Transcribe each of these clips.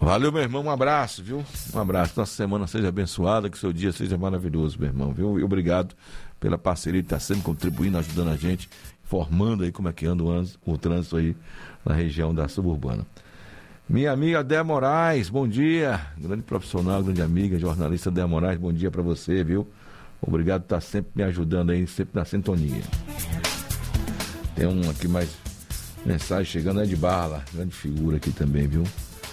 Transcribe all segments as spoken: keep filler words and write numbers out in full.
Valeu, meu irmão, um abraço, viu? Um abraço, nossa semana seja abençoada, que seu dia seja maravilhoso, meu irmão, viu? E obrigado pela parceria de estar sempre contribuindo, ajudando a gente, informando aí como é que anda o, o trânsito aí na região da suburbana. Minha amiga Déa Moraes, bom dia, grande profissional, grande amiga, jornalista Déa Moraes, bom dia para você, viu? Obrigado por estar sempre me ajudando aí, sempre na sintonia. Tem um aqui mais mensagem chegando, é de Barla, grande figura aqui também, viu?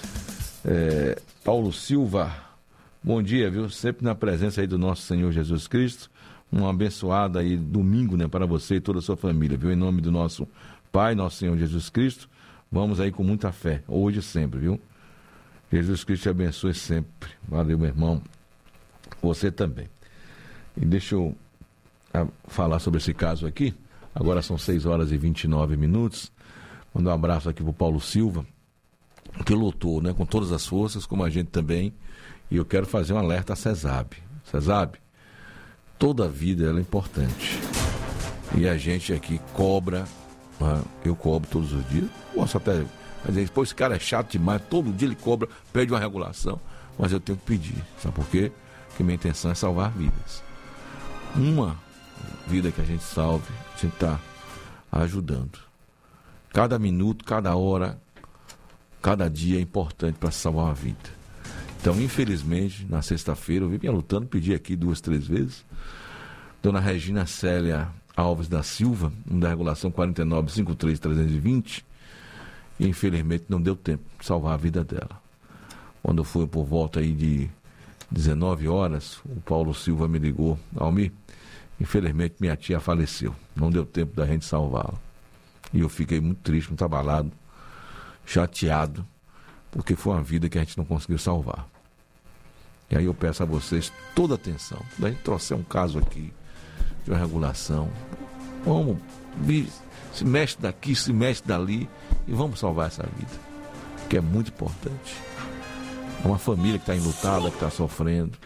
É, Paulo Silva, bom dia, viu? Sempre na presença aí do nosso Senhor Jesus Cristo. Uma abençoada aí domingo, né, para você e toda a sua família, viu? Em nome do nosso Pai, nosso Senhor Jesus Cristo, vamos aí com muita fé, hoje e sempre, viu? Jesus Cristo te abençoe sempre. Valeu, meu irmão. Você também. E deixa eu a, falar sobre esse caso aqui. Agora são seis horas e vinte e nove minutos. Mandar um abraço aqui pro Paulo Silva, que lutou, né, com todas as forças, como a gente também. E eu quero fazer um alerta a CESAB. CESAB, toda a vida ela é importante. E a gente aqui cobra, né, eu cobro todos os dias. Posso até dizer, pô, esse cara é chato demais, todo dia ele cobra, pede uma regulação. Mas eu tenho que pedir, sabe por quê? Porque minha intenção é salvar vidas. Uma vida que a gente salve, a gente está ajudando. Cada minuto, cada hora, cada dia é importante para salvar uma vida. Então, infelizmente, na sexta-feira, eu vinha lutando, pedi aqui duas, três vezes. Dona Regina Célia Alves da Silva, da regulação quarenta e nove, cinquenta e três, trezentos e vinte, e infelizmente não deu tempo de salvar a vida dela. Quando foi por volta aí de dezenove horas, o Paulo Silva me ligou, Almir, infelizmente minha tia faleceu, não deu tempo da gente salvá-la. E eu fiquei muito triste, muito abalado, chateado, porque foi uma vida que a gente não conseguiu salvar. E aí eu peço a vocês toda a atenção. Daí a gente trouxer um caso aqui de uma regulação, vamos, se mexe daqui, se mexe dali, e vamos salvar essa vida, que é muito importante. É uma família que está enlutada, que está sofrendo.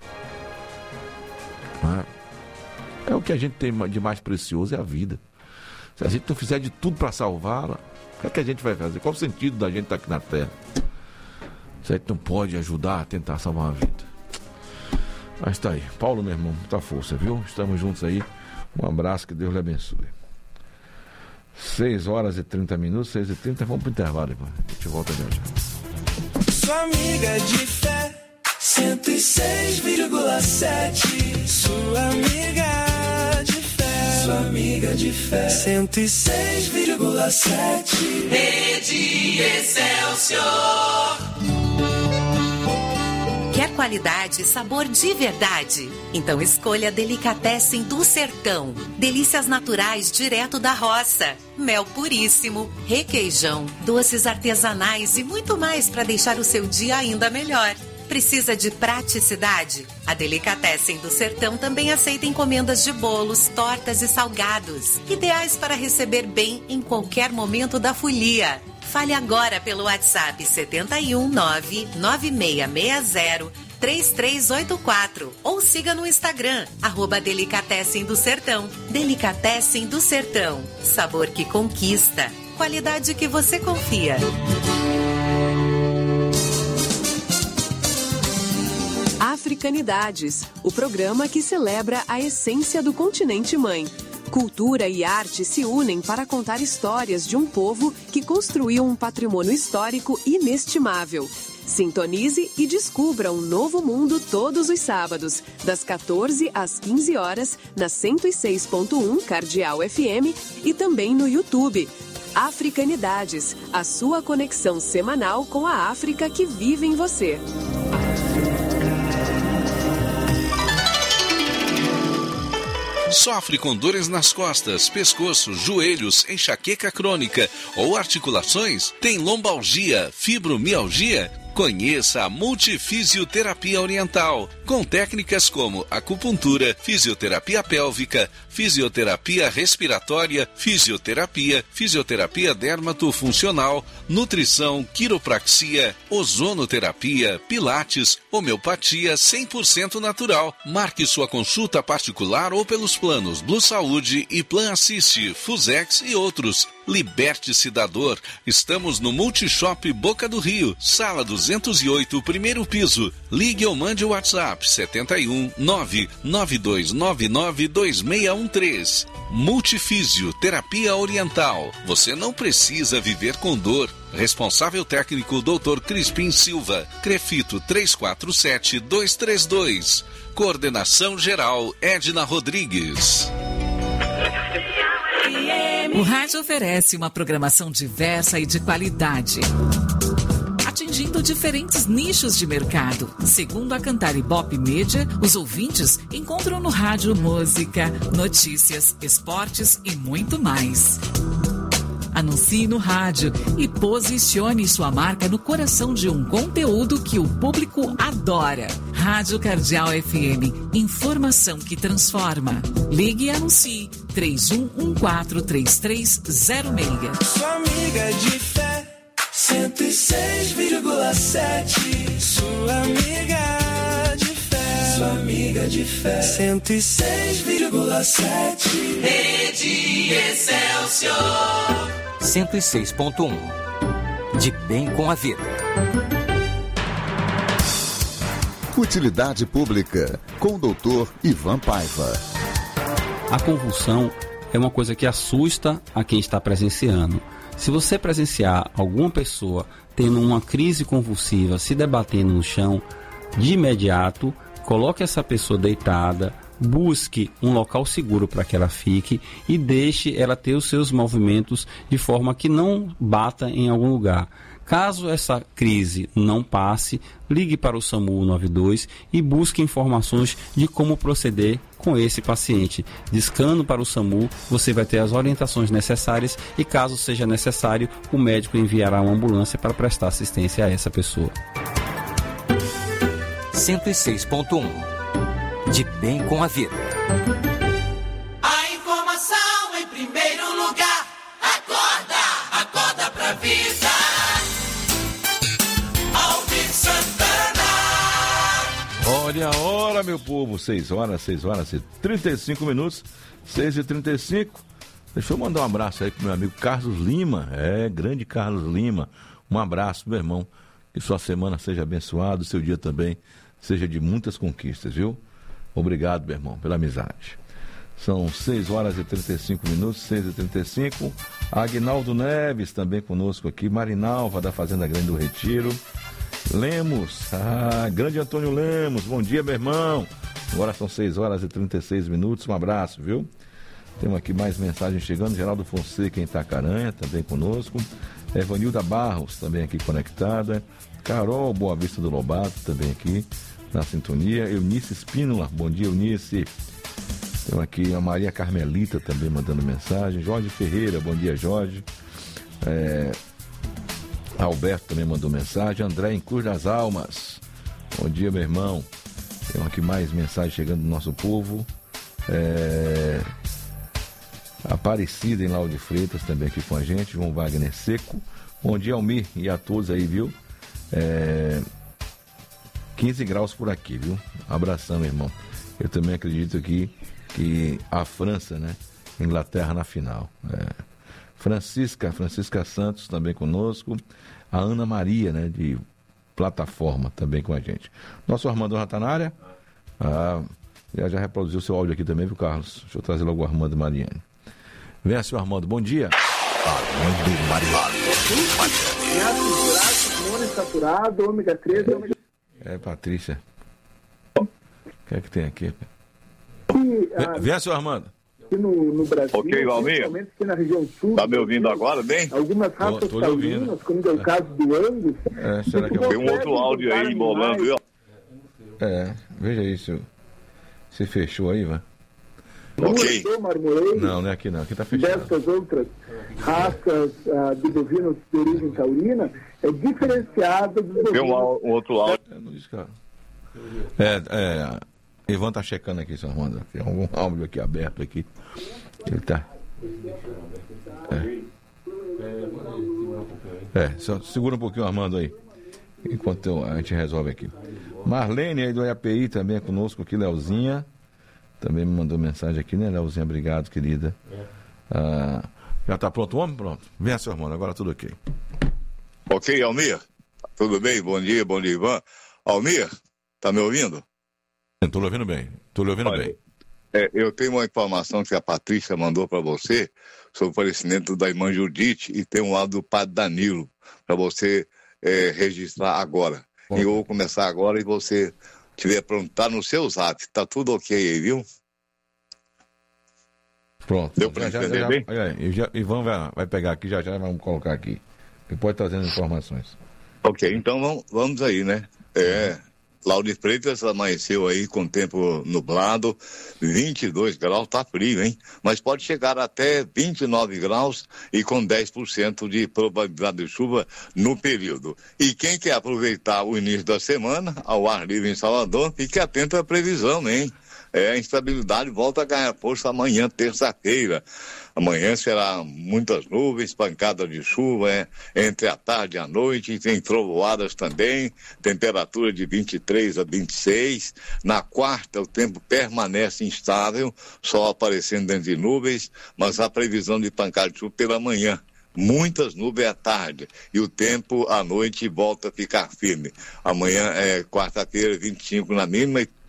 É? É o que a gente tem de mais precioso, é a vida. Se a gente não fizer de tudo para salvá-la, o que é que a gente vai fazer? Qual o sentido da gente estar aqui na Terra? Se a gente não pode ajudar a tentar salvar uma vida. Mas tá aí. Paulo, meu irmão, muita força, viu? Estamos juntos aí. Um abraço, que Deus lhe abençoe. seis horas e trinta minutos, seis e trinta, vamos pro intervalo, irmão. A gente volta já já. Sua amiga de fé, cento e seis vírgula sete. Sua amiga de fé, sua amiga de fé, cento e seis vírgula sete. Rede Excelsior. Quer qualidade e sabor de verdade? Então escolha Delicatessen do Sertão. Delícias naturais direto da roça. Mel puríssimo, requeijão, doces artesanais e muito mais para deixar o seu dia ainda melhor. Precisa de praticidade? A Delicatessen do Sertão também aceita encomendas de bolos, tortas e salgados, ideais para receber bem em qualquer momento da folia. Fale agora pelo WhatsApp sete um nove nove seis seis zero três três oito quatro ou siga no Instagram, arroba Delicatessen do Sertão. Delicatessen do Sertão, sabor que conquista, qualidade que você confia. Africanidades, o programa que celebra a essência do continente mãe. Cultura e arte se unem para contar histórias de um povo que construiu um patrimônio histórico inestimável. Sintonize e descubra um novo mundo todos os sábados, das quatorze às quinze horas, na cento e seis ponto um Cardeal F M e também no YouTube. Africanidades, a sua conexão semanal com a África que vive em você. Sofre com dores nas costas, pescoço, joelhos, enxaqueca crônica ou articulações? Tem lombalgia, fibromialgia? Conheça a Multifisioterapia Oriental, com técnicas como acupuntura, fisioterapia pélvica, fisioterapia respiratória, fisioterapia, fisioterapia dermatofuncional, nutrição, quiropraxia, ozonoterapia, pilates, homeopatia cem por cento natural. Marque sua consulta particular ou pelos planos Blue Saúde e Plan Assist, Fusex e outros. liberte-se da dor. Estamos no Multishop Boca do Rio, sala duzentos e oito, primeiro piso. Ligue ou mande o WhatsApp sete um nove nove dois nove nove dois seis um três. Multifísio, terapia oriental. Você não precisa viver com dor. Responsável técnico doutor Crispim Silva. Crefito três quatro sete dois três dois. Coordenação geral Edna Rodrigues. O rádio oferece uma programação diversa e de qualidade, atingindo diferentes nichos de mercado. Segundo a Cantar Ibope Media, os ouvintes encontram no rádio música, notícias, esportes e muito mais. Anuncie no rádio e posicione sua marca no coração de um conteúdo que o público adora. Rádio Cardeal F M, informação que transforma. Ligue e anuncie três um um quatro três três zero seis. Sua amiga de fé, cento e seis vírgula sete. Sua amiga de fé, sua amiga de fé, cento e seis vírgula sete. Rede Excelsior. cento e seis ponto um. De bem com a vida. Utilidade Pública, com o doutor Ivan Paiva. A convulsão é uma coisa que assusta a quem está presenciando. Se você presenciar alguma pessoa tendo uma crise convulsiva, se debatendo no chão, de imediato, coloque essa pessoa deitada, busque um local seguro para que ela fique e deixe ela ter os seus movimentos de forma que não bata em algum lugar. Caso essa crise não passe, ligue para o SAMU nove dois e busque informações de como proceder com esse paciente. Discando para o SAMU, você vai ter as orientações necessárias e, caso seja necessário, o médico enviará uma ambulância para prestar assistência a essa pessoa. cento e seis ponto um. De bem com a vida. A informação em primeiro lugar. Acorda, acorda pra vida. Alvin Santana. Olha a hora, meu povo. seis horas, seis horas e trinta e cinco minutos. seis e trinta e cinco. Deixa eu mandar um abraço aí pro meu amigo Carlos Lima. É, grande Carlos Lima. Um abraço, meu irmão. Que sua semana seja abençoada, seu dia também seja de muitas conquistas, viu? Obrigado, meu irmão, pela amizade. São seis horas e trinta e cinco minutos, seis e trinta e cinco. Aguinaldo Neves também conosco aqui. Marinalva, da Fazenda Grande do Retiro. Lemos, ah, grande Antônio Lemos, bom dia, meu irmão. Agora são seis horas e trinta e seis minutos, um abraço, viu? Temos aqui mais mensagens chegando. Geraldo Fonseca em Itacaranha, também conosco. Evanilda Barros, também aqui conectada. Carol Boa Vista do Lobato, também aqui na sintonia. Eunice Espínola, bom dia, Eunice. Temos aqui a Maria Carmelita também mandando mensagem. Jorge Ferreira, bom dia, Jorge. É... Alberto também mandou mensagem. André em Cruz das Almas, bom dia, meu irmão. Temos aqui mais mensagens chegando do nosso povo. É... Aparecida em Lauro de Freitas também aqui com a gente. João Wagner Seco, bom dia, Almir, e a todos aí, viu? É... quinze graus por aqui, viu? Abração, meu irmão. Eu também acredito aqui que a França, né? Inglaterra na final. É. Francisca, Francisca Santos também conosco. A Ana Maria, né? De plataforma também com a gente. Nosso Armando já está na área. Ah, já, já reproduziu seu áudio aqui também, viu, Carlos? Deixa eu trazer logo o Armando e Mariane. Venha, senhor Armando, bom dia. Armando e Mariane. Saturado, ômega três, ômega... É, Patrícia. O que é que tem aqui? E, ah, Vem, senhor Armando. Aqui no, no Brasil, ok, Valmir. principalmente aqui na região sul. Tá me ouvindo agora, bem? Algumas raças taurinas, como é o caso do Angus. É, será que eu... Tem um outro áudio aí embolando, viu? É, veja aí se você fechou aí, vai. Ok. Não, não é aqui não, aqui tá fechado. Dessas outras raças uh, de bovinos de origem taurina, é diferenciada dos bovinos. Tem um, um outro áudio. É, não disse, cara. É, é, Ivan tá checando aqui, senhor Armando. Tem algum áudio aqui aberto aqui. Ele tá. É, é só segura um pouquinho, Armando, aí. Enquanto eu, a gente resolve aqui. Marlene aí do E A P I também é conosco aqui, Leozinha. Também me mandou mensagem aqui, né, Leozinha? Obrigado, querida. Ah, Já está pronto o homem? Pronto. Venha, seu irmão, agora tudo ok. Ok, Almir? Tudo bem? Bom dia, bom dia, Ivan. Almir, tá me ouvindo? Estou lhe ouvindo bem, estou lhe ouvindo Olha, bem. É, eu tenho uma informação que a Patrícia mandou para você sobre o falecimento da irmã Judite e tem um áudio do padre Danilo para você é, registrar agora. Bom. E eu vou começar agora e você tiver pronto, tá no seu zap, tá tudo ok aí, viu? Pronto. Deu para entender já, bem? Já, já, Ivan vai, vai pegar aqui, já já vamos colocar aqui. Ele pode trazer as informações. Ok, então vamos, vamos aí, né? É... Lauro de Freitas amanheceu aí com tempo nublado, vinte e dois graus, tá frio, hein? Mas pode chegar até vinte e nove graus e com dez por cento de probabilidade de chuva no período. E quem quer aproveitar o início da semana, ao ar livre em Salvador, fique atento à previsão, hein? É, a instabilidade volta a ganhar força amanhã, terça-feira. Amanhã será muitas nuvens, pancadas de chuva é, entre a tarde e a noite, tem trovoadas também, temperatura de vinte e três a vinte e seis. Na quarta, o tempo permanece instável, sol aparecendo entre nuvens, mas há previsão de pancada de chuva pela manhã. Muitas nuvens à tarde e o tempo à noite volta a ficar firme. Amanhã é quarta-feira, vinte e cinco na mínima e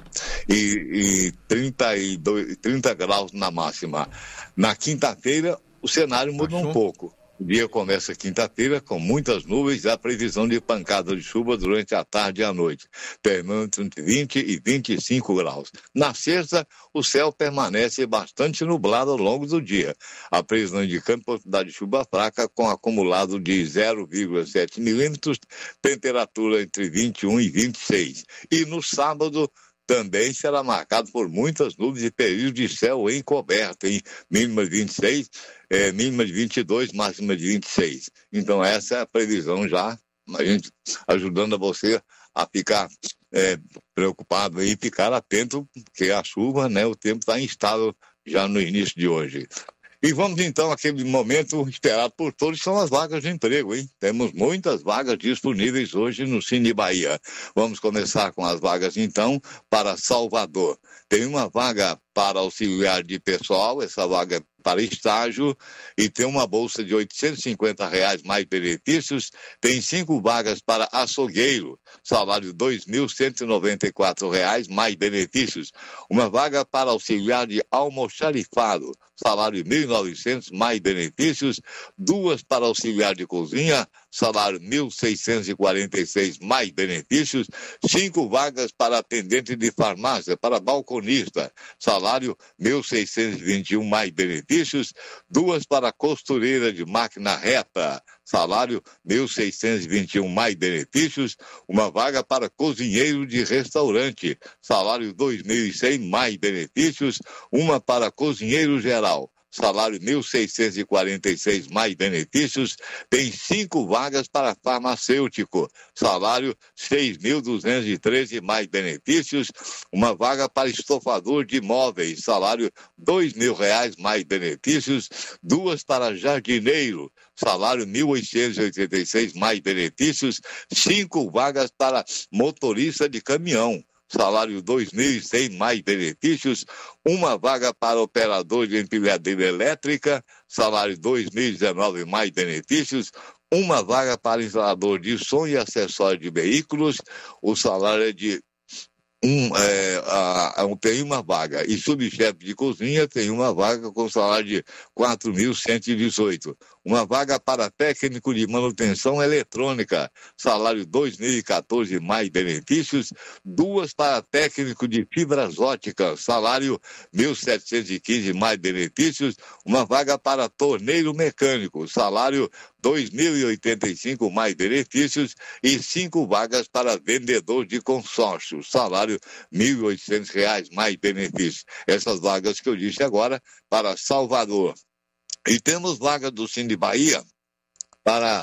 E, e trinta e dois, trinta graus na máxima. Na quinta-feira, o cenário muda Achou? um pouco. O dia começa quinta-feira com muitas nuvens e a previsão de pancada de chuva durante a tarde e a noite, terminando entre vinte e vinte e cinco graus. Na sexta, o céu permanece bastante nublado ao longo do dia. A previsão indicando possibilidade de chuva fraca com acumulado de zero vírgula sete milímetros, temperatura entre vinte e um e vinte e seis. E no sábado, também será marcado por muitas nuvens e período de céu encoberto, em mínima de vinte e seis, é, mínima de vinte e dois, máxima de vinte e seis. Então essa é a previsão já, a gente ajudando a você a ficar é, preocupado e ficar atento, porque a chuva, né, o tempo está instável já no início de hoje. E vamos então àquele momento esperado por todos, são as vagas de emprego, hein? Temos muitas vagas disponíveis hoje no Cine Bahia. Vamos começar com as vagas então para Salvador. Tem uma vaga para auxiliar de pessoal, essa vaga é para estágio, e tem uma bolsa de oitocentos e cinquenta reais mais benefícios. Tem cinco vagas para açougueiro, salário dois mil cento e noventa e quatro reais mais benefícios. Uma vaga para auxiliar de almoxarifado, salário mil e novecentos mais benefícios. Duas para auxiliar de cozinha, salário mil seiscentos e quarenta e seis mais benefícios. Cinco vagas para atendente de farmácia, para balconista, salário mil seiscentos e vinte e um mais benefícios. Duas para costureira de máquina reta, salário mil seiscentos e vinte e um mais benefícios. Uma vaga para cozinheiro de restaurante, salário dois mil e cem mais benefícios. Uma para cozinheiro geral, salário mil seiscentos e quarenta e seis mais benefícios. Tem cinco vagas para farmacêutico, salário seis mil duzentos e treze mais benefícios. Uma vaga para estofador de móveis, salário dois mil reais mais benefícios. Duas para jardineiro, salário mil oitocentos e oitenta e seis mais benefícios. Cinco vagas para motorista de caminhão, salário dois mil e cem mais benefícios. Uma vaga para operador de empilhadeira elétrica, salário dois mil e dezenove mais benefícios. Uma vaga para instalador de som e acessório de veículos, o salário é de Um, é, a, a, tem uma vaga, e subchefe de cozinha tem uma vaga com salário de quatro mil cento e dezoito. Uma vaga para técnico de manutenção eletrônica, salário dois mil e quatorze mais benefícios. Duas para técnico de fibras óticas, salário mil setecentos e quinze mais benefícios. Uma vaga para torneiro mecânico, salário dois mil e oitenta e cinco mais benefícios. E cinco vagas para vendedor de consórcio, salário mil e oitocentos reais mais benefícios. Essas vagas que eu disse agora para Salvador. E temos vaga do Cine Bahia para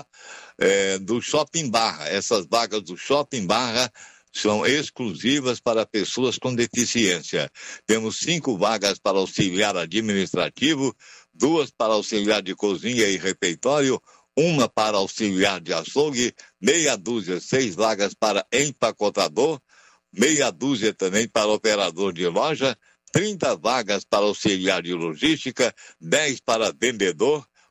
é, do Shopping Barra. Essas vagas do Shopping Barra são exclusivas para pessoas com deficiência. Temos cinco vagas para auxiliar administrativo, duas para auxiliar de cozinha e refeitório, uma para auxiliar de açougue, meia dúzia, seis vagas para empacotador, meia dúzia também para operador de loja, trinta vagas para auxiliar de logística, dez para vendedor,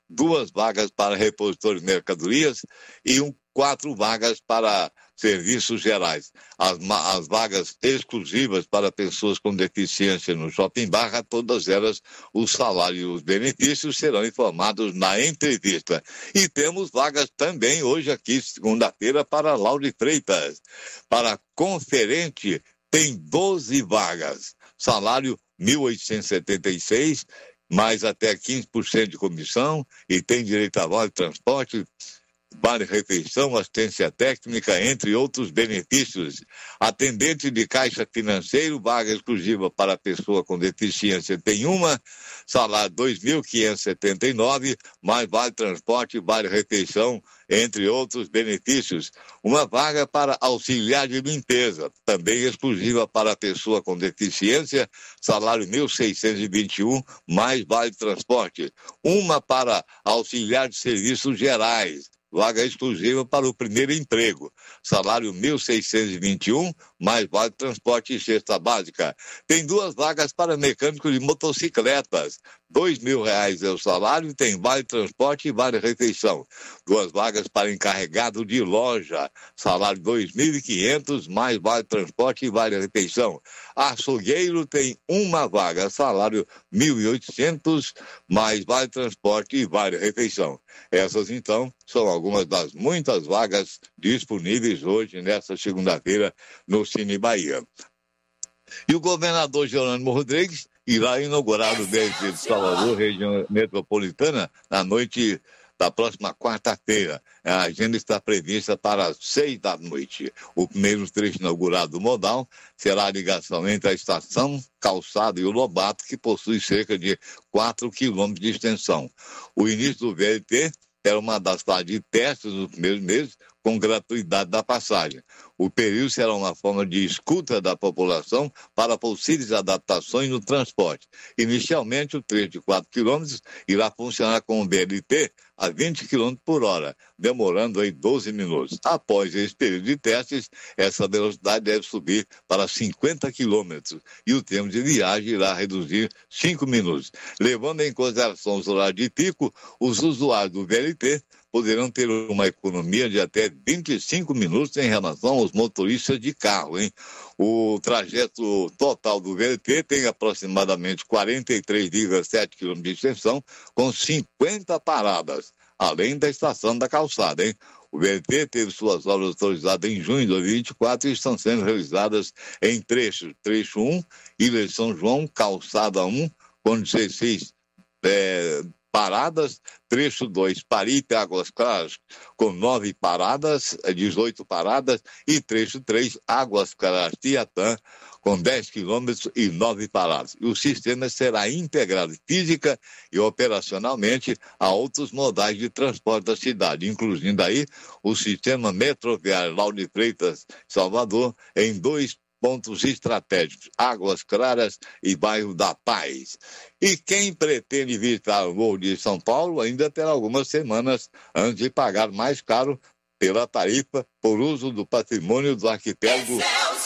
duas vagas para repositor de mercadorias e um, quatro vagas para serviços gerais. As, as vagas exclusivas para pessoas com deficiência no Shopping Barra, todas elas, o salário e os benefícios serão informados na entrevista. E temos vagas também hoje aqui, segunda-feira, para Lauro Freitas. Para conferente, tem doze vagas. Salário mil oitocentos e setenta e seis, mais até quinze por cento de comissão, e tem direito a vale transporte, vale refeição, assistência técnica, entre outros benefícios. Atendente de caixa financeiro, vaga exclusiva para pessoa com deficiência, tem uma, salário dois mil quinhentos e setenta e nove, mais vale transporte, vale refeição, entre outros benefícios. Uma vaga para auxiliar de limpeza, também exclusiva para pessoa com deficiência, salário mil seiscentos e vinte e um, mais vale transporte. Uma para auxiliar de serviços gerais, vaga exclusiva para o primeiro emprego, salário mil seiscentos e vinte e um, mais vale transporte e cesta básica. Tem duas vagas para mecânico de motocicletas, dois mil reais é o salário, tem vale transporte e vale refeição. Duas vagas para encarregado de loja, salário dois mil e quinhentos, mais vale transporte e vale refeição. Açougueiro tem uma vaga, salário mil e oitocentos, mais vale transporte e vale refeição. Essas, então, são algumas das muitas vagas disponíveis hoje, nesta segunda-feira, no Cine Bahia. E o governador Jerônimo Rodrigues irá inaugurar o B R T de Salvador, região metropolitana, na noite da próxima quarta-feira. A agenda está prevista para as seis da noite. O primeiro trecho inaugurado do modal será a ligação entre a estação, calçada e o Lobato, que possui cerca de quatro quilômetros de extensão. O início do V L T era uma das fases de testes nos primeiros meses, com gratuidade da passagem. O período será uma forma de escuta da população para possíveis adaptações no transporte. Inicialmente, o trecho de quatro quilômetros irá funcionar com o B L T a vinte quilômetros por hora, demorando aí doze minutos. Após esse período de testes, essa velocidade deve subir para cinquenta quilômetros e o tempo de viagem irá reduzir cinco minutos. Levando em consideração os horários de pico, os usuários do V L T poderão ter uma economia de até vinte e cinco minutos em relação aos motoristas de carro, hein? O trajeto total do V L T tem aproximadamente quarenta e três vírgula sete quilômetros de extensão, com cinquenta paradas, além da estação da calçada, hein? O V L T teve suas obras autorizadas em junho de dois mil e vinte e quatro e estão sendo realizadas em trechos. Trecho um, Ilha de São João, calçada um, com dezesseis é, paradas, trecho dois, Paripe, Águas Claras, com nove paradas, dezoito paradas, e trecho três, Águas Claras, Tiatã, com dez quilômetros e nove paradas. E o sistema será integrado física e operacionalmente a outros modais de transporte da cidade, incluindo aí o sistema metroviário Lauro de Freitas, Salvador, em dois pontos estratégicos, Águas Claras e bairro da Paz. E quem pretende visitar o Morro de São Paulo ainda terá algumas semanas antes de pagar mais caro pela tarifa por uso do patrimônio do arquipélago.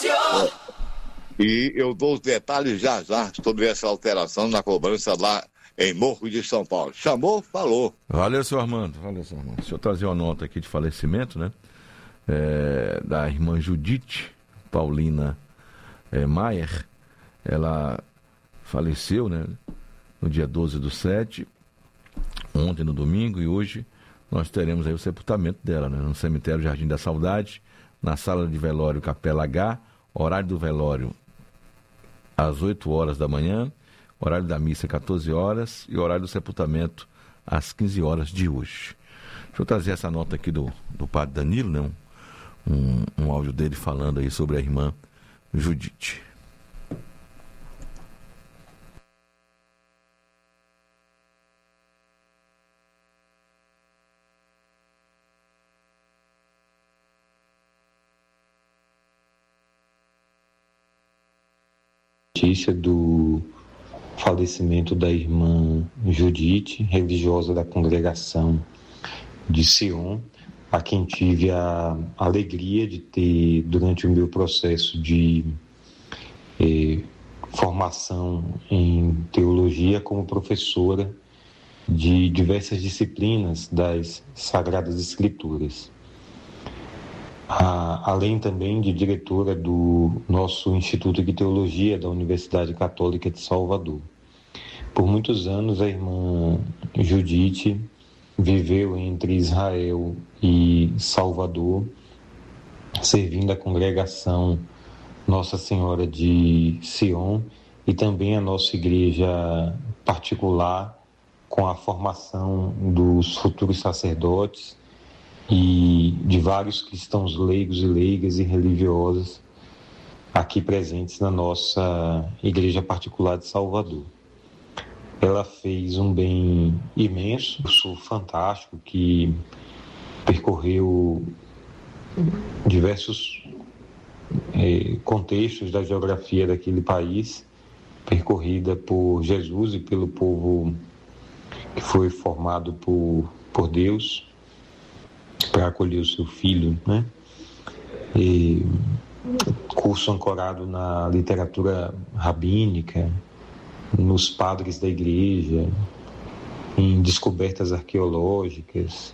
E eu dou os detalhes já já sobre essa alteração na cobrança lá em Morro de São Paulo. Chamou, falou. Valeu, seu Armando. Valeu, seu Armando. Deixa eu trazer uma nota aqui de falecimento, né? É, da irmã Judite Paulina é, Maier. Ela faleceu, né? No dia doze do sete, ontem no domingo, e hoje nós teremos aí o sepultamento dela, né? No cemitério Jardim da Saudade, na sala de velório Capela H, horário do velório às oito horas da manhã, horário da missa quatorze horas e horário do sepultamento às quinze horas de hoje. Deixa eu trazer essa nota aqui do, do padre Danilo, né? Um, um, um áudio dele falando aí sobre a irmã Judite. Notícia do falecimento da irmã Judite, religiosa da congregação de Sion, a quem tive a alegria de ter, durante o meu processo de eh, formação em teologia, como professora de diversas disciplinas das Sagradas Escrituras. A, além também de diretora do nosso Instituto de Teologia da Universidade Católica de Salvador. Por muitos anos, a irmã Judite viveu entre Israel e Salvador, servindo a congregação Nossa Senhora de Sion e também a nossa igreja particular, com a formação dos futuros sacerdotes e de vários cristãos leigos e leigas e religiosas aqui presentes na nossa igreja particular de Salvador. Ela fez um bem imenso, um curso fantástico que percorreu diversos eh, contextos da geografia daquele país, percorrida por Jesus e pelo povo que foi formado por, por Deus para acolher o seu filho, né? E curso ancorado na literatura rabínica, nos padres da igreja, em descobertas arqueológicas,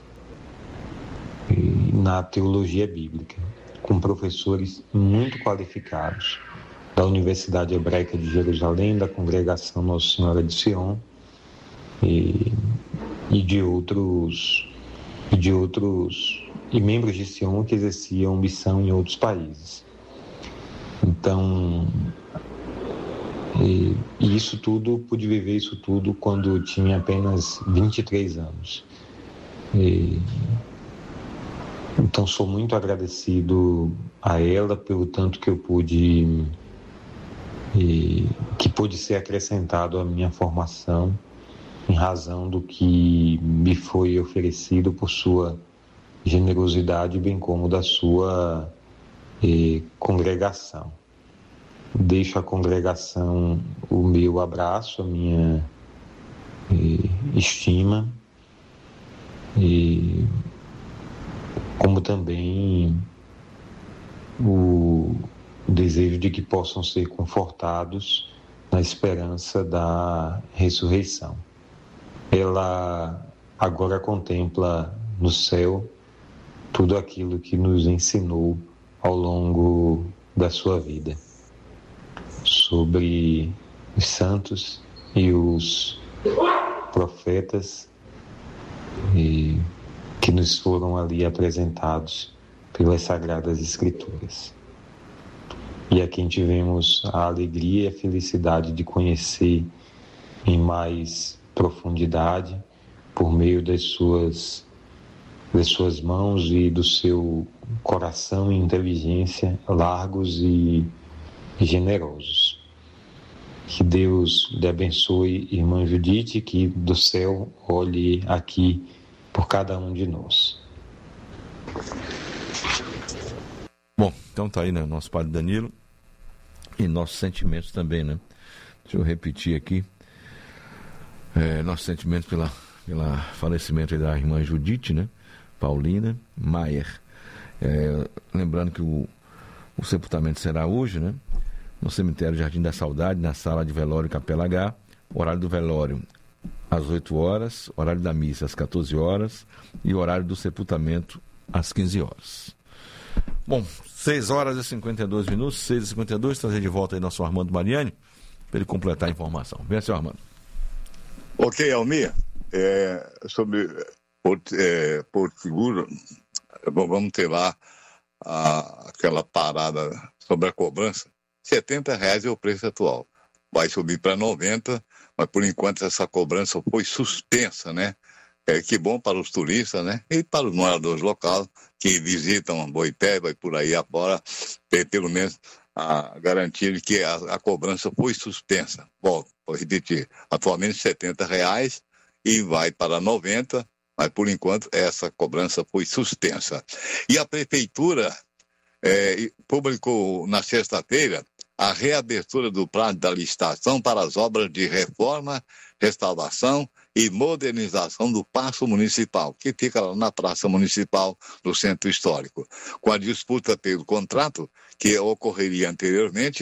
e na teologia bíblica, com professores muito qualificados da Universidade Hebraica de Jerusalém, da Congregação Nossa Senhora de Sion e, e de outros e de outros e membros de Sion que exerciam missão em outros países. Então, e, e isso tudo, pude viver isso tudo quando tinha apenas vinte e três anos. E, então, sou muito agradecido a ela pelo tanto que eu pude, e, que pôde ser acrescentado à minha formação, em razão do que me foi oferecido por sua generosidade, bem como da sua eh, congregação. Deixo à congregação o meu abraço, a minha eh, estima, e como também o desejo de que possam ser confortados na esperança da ressurreição. Ela agora contempla no céu tudo aquilo que nos ensinou ao longo da sua vida sobre os santos e os profetas e que nos foram ali apresentados pelas Sagradas Escrituras. E a quem tivemos a alegria e a felicidade de conhecer em mais profundidade, por meio das suas, das suas mãos e do seu coração e inteligência largos e generosos. Que Deus lhe abençoe, irmã Judite, que do céu olhe aqui por cada um de nós. Bom, então tá aí, né, nosso padre Danilo, e nossos sentimentos também, né? Deixa eu repetir aqui. É, nossos sentimentos pela, pela falecimento da irmã Judite, né? Paulina Maier. É, lembrando que o, o sepultamento será hoje, né? No cemitério Jardim da Saudade, na sala de velório Capela H. Horário do velório às oito horas, horário da missa às quatorze horas e horário do sepultamento às quinze horas. Bom, seis horas e cinquenta e dois minutos, seis e cinquenta e dois, trazer de volta aí nosso Armando Mariani para ele completar a informação. Vem, senhor Armando. Ok, Almir, é, sobre Porto, é, Porto Seguro, vamos ter lá a, aquela parada sobre a cobrança. setenta reais é o preço atual. Vai subir para noventa, mas por enquanto essa cobrança foi suspensa, né? É, que bom para os turistas, né? E para os moradores locais que visitam Boipeba e por aí afora, ter pelo menos a garantia de que a, a cobrança foi suspensa. Volto, vou repetir, atualmente setenta reais e vai para noventa, mas por enquanto essa cobrança foi suspensa. E a prefeitura é, publicou na sexta-feira a reabertura do prazo da licitação para as obras de reforma, restauração e modernização do Paço Municipal, que fica lá na Praça Municipal do Centro Histórico. Com a disputa pelo contrato, que ocorreria anteriormente,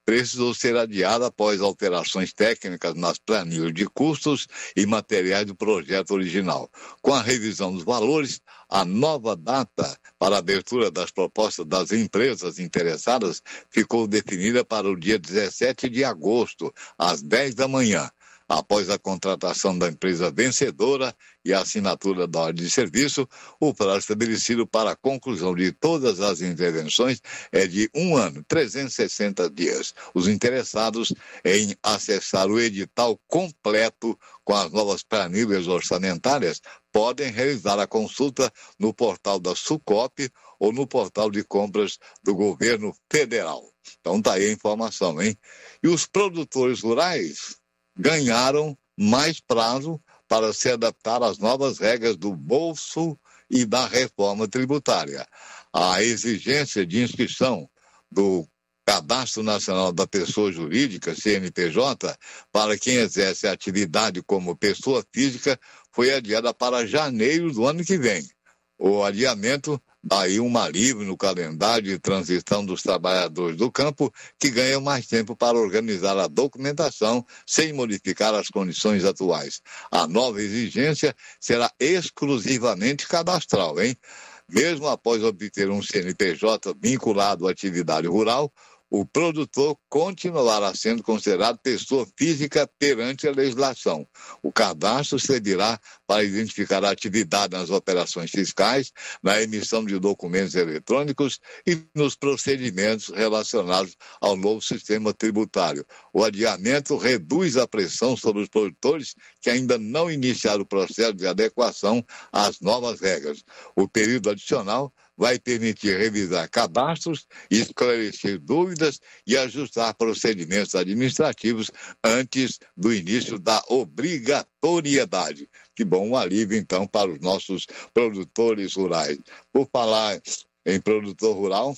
precisou ser adiada após alterações técnicas nas planilhas de custos e materiais do projeto original. Com a revisão dos valores, a nova data para a abertura das propostas das empresas interessadas ficou definida para o dia dezessete de agosto, às dez da manhã. Após a contratação da empresa vencedora e a assinatura da ordem de serviço, o prazo estabelecido para a conclusão de todas as intervenções é de um ano, trezentos e sessenta dias. Os interessados em acessar o edital completo com as novas planilhas orçamentárias podem realizar a consulta no portal da Sucop ou no portal de compras do governo federal. Então tá aí a informação, hein? E os produtores rurais ganharam mais prazo para se adaptar às novas regras do bolso e da reforma tributária. A exigência de inscrição do Cadastro Nacional da Pessoa Jurídica, C N P J, para quem exerce a atividade como pessoa física foi adiada para janeiro do ano que vem. O adiamento dá aí um alívio no calendário de transição dos trabalhadores do campo, que ganham mais tempo para organizar a documentação sem modificar as condições atuais. A nova exigência será exclusivamente cadastral, hein? Mesmo após obter um C N P J vinculado à atividade rural, o produtor continuará sendo considerado pessoa física perante a legislação. O cadastro servirá para identificar a atividade nas operações fiscais, na emissão de documentos eletrônicos e nos procedimentos relacionados ao novo sistema tributário. O adiamento reduz a pressão sobre os produtores que ainda não iniciaram o processo de adequação às novas regras. O período adicional vai permitir revisar cadastros, esclarecer dúvidas e ajustar procedimentos administrativos antes do início da obrigatoriedade. Que bom, um alívio, então, para os nossos produtores rurais. Por falar em produtor rural,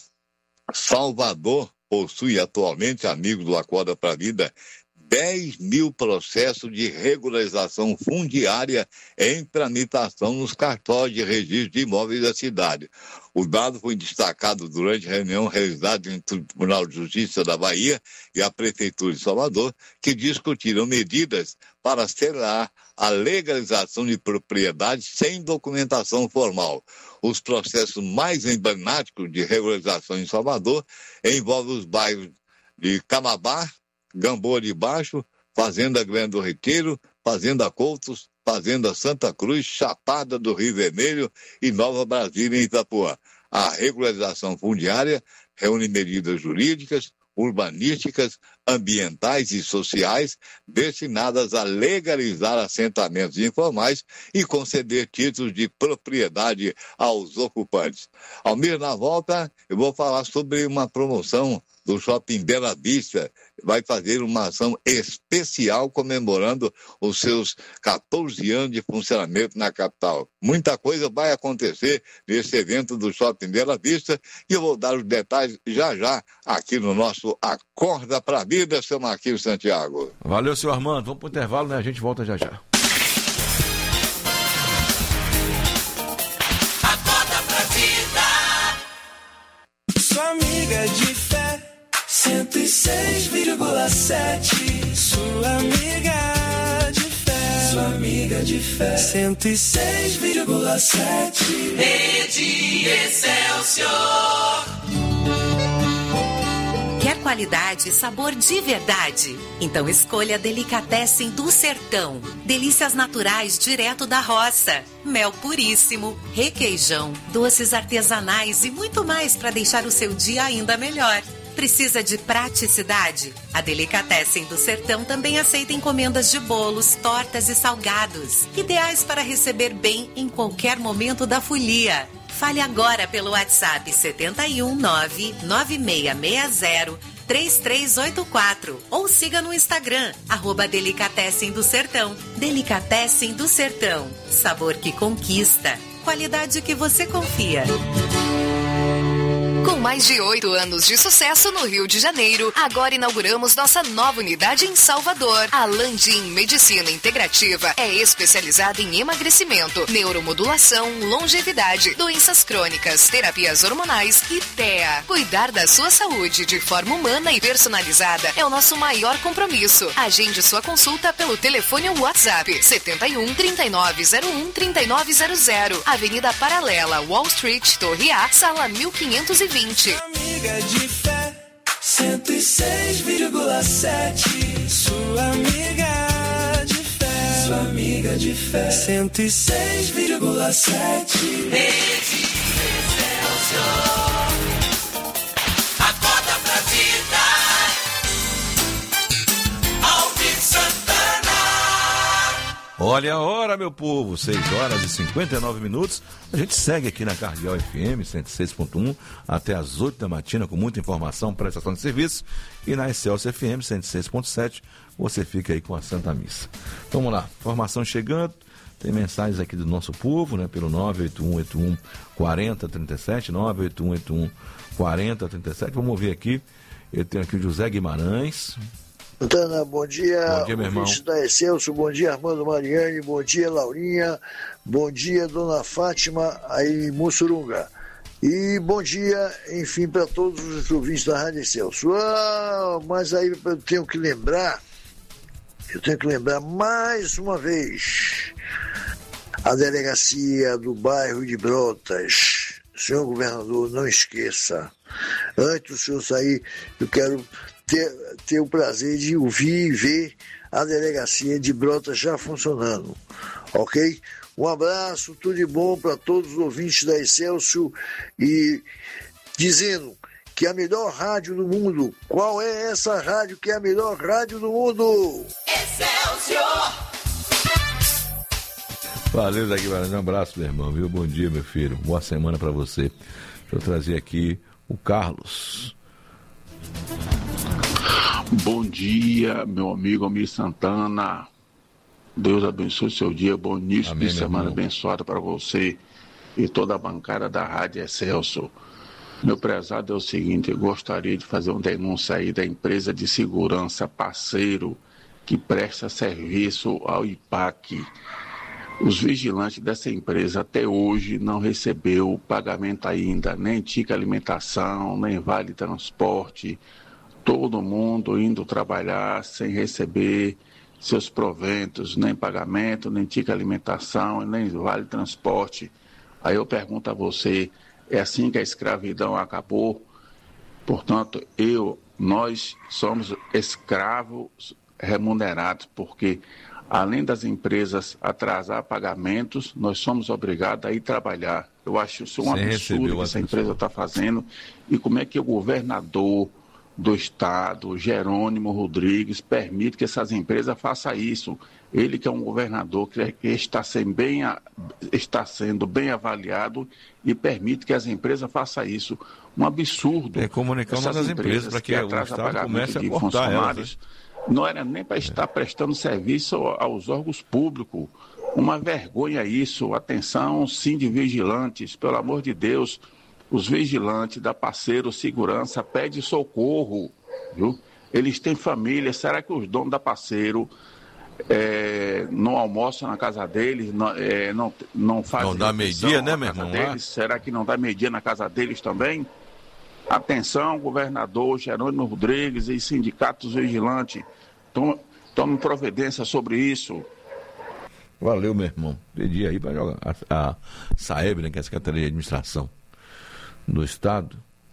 Salvador possui atualmente, amigos do Acorda para a Vida, dez mil processos de regularização fundiária em tramitação nos cartórios de registro de imóveis da cidade. O dado foi destacado durante a reunião realizada entre o Tribunal de Justiça da Bahia e a Prefeitura de Salvador, que discutiram medidas para acelerar a legalização de propriedades sem documentação formal. Os processos mais emblemáticos de regularização em Salvador envolvem os bairros de Camabá, Gamboa de Baixo, Fazenda Grande do Retiro, Fazenda Coutos, Fazenda Santa Cruz, Chapada do Rio Vermelho e Nova Brasília em Itapuã. A regularização fundiária reúne medidas jurídicas, urbanísticas, ambientais e sociais destinadas a legalizar assentamentos informais e conceder títulos de propriedade aos ocupantes. Almir, na volta, eu vou falar sobre uma promoção do Shopping Bela Vista. Vai fazer uma ação especial comemorando os seus catorze anos de funcionamento na capital. Muita coisa vai acontecer nesse evento do Shopping Bela Vista e eu vou dar os detalhes já já aqui no nosso Acorda pra Vida, seu Marquinhos Santiago. Valeu, seu Armando. Vamos pro intervalo, né? A gente volta já já. Acorda pra Vida. Sua amiga de fé, cento e seis vírgula sete. Sua amiga de fé, sua amiga de fé, cento e seis vírgula sete. Rede Excelsior. Quer qualidade e sabor de verdade? Então escolha a Delicatessen do Sertão. Delícias naturais direto da roça. Mel puríssimo, requeijão, doces artesanais e muito mais para deixar o seu dia ainda melhor. Precisa de praticidade? A Delicatessen do Sertão também aceita encomendas de bolos, tortas e salgados, ideais para receber bem em qualquer momento da folia. Fale agora pelo WhatsApp sete um nove nove seis seis zero três três oito quatro ou siga no Instagram, arroba Delicatessen do Sertão. Delicatessen do Sertão, sabor que conquista, qualidade que você confia. Com mais de oito anos de sucesso no Rio de Janeiro, agora inauguramos nossa nova unidade em Salvador. A Landim Medicina Integrativa é especializada em emagrecimento, neuromodulação, longevidade, doenças crônicas, terapias hormonais e T E A. Cuidar da sua saúde de forma humana e personalizada é o nosso maior compromisso. Agende sua consulta pelo telefone ou WhatsApp setenta e um, trinta e nove zero um, trinta e nove zero zero, Avenida Paralela, Wall Street, Torre A, sala mil quinhentos e vinte. Amiga de fé, cento e seis vírgula sete. Sua amiga de fé, sua amiga de fé, cento e seis vírgula sete. Rede Excelsior. Acorda pra vida. Alvin Santana. Olha a hora, meu povo, seis horas e cinquenta e nove minutos. A gente segue aqui na Cardeal F M cento e seis ponto um até as oito da matina com muita informação, prestação de serviço. E na Excelsior F M cento e seis ponto sete você fica aí com a Santa Missa. Vamos lá, informação chegando. Tem mensagens aqui do nosso povo, né? Pelo nove oito um oito um, quatro zero três sete, nove oito um oito um, quatro zero três sete. Vamos ouvir aqui. Eu tenho aqui o José Guimarães. Santana, bom dia, bom dia, meu irmão. Excelsior! Valeu, Zé Guimarães, um abraço, meu irmão, viu? Bom dia, meu filho, boa semana para você. Deixa eu trazer aqui o Carlos. Bom dia, meu amigo Almir Santana. Deus abençoe seu dia, bom início Amém, de semana abençoado para você e toda a bancada da Rádio Excelsior. Meu prezado é o seguinte, eu gostaria de fazer uma denúncia aí da empresa de segurança parceiro que presta serviço ao I P A C. Os vigilantes dessa empresa até hoje não recebeu o pagamento ainda, nem tica alimentação, nem vale transporte. Todo mundo indo trabalhar sem receber seus proventos, nem pagamento, nem tica alimentação, nem vale transporte. Aí eu pergunto a você, é assim que a escravidão acabou? Portanto, eu, nós somos escravos remunerados, porque além das empresas atrasar pagamentos, nós somos obrigados a ir trabalhar. Eu acho isso um absurdo que essa empresa está fazendo. E como é que o governador do estado, Jerônimo Rodrigues, permite que essas empresas façam isso? Ele que é um governador que está sendo bem, está sendo bem avaliado e permite que as empresas façam isso. Um absurdo. É comunicar uma das empresas para que, que o Estado comece a cortar elas, né? Não era nem para estar prestando serviço aos órgãos públicos. Uma vergonha isso. Atenção, sim, de vigilantes, pelo amor de Deus. Os vigilantes da Parceiro Segurança pedem socorro, viu? Eles têm família. Será que os donos da Parceiro é, não almoçam na casa deles? Não, é, não, não fazem... Não dá meio-dia, né, meu irmão? Deles? Será que não dá meio-dia na casa deles também? Atenção, governador Jerônimo Rodrigues e sindicatos vigilantes. Tome providência sobre isso. Valeu, meu irmão. Pedi aí para jogar a, a SAEB, né, que é a Secretaria de Administração do Estado.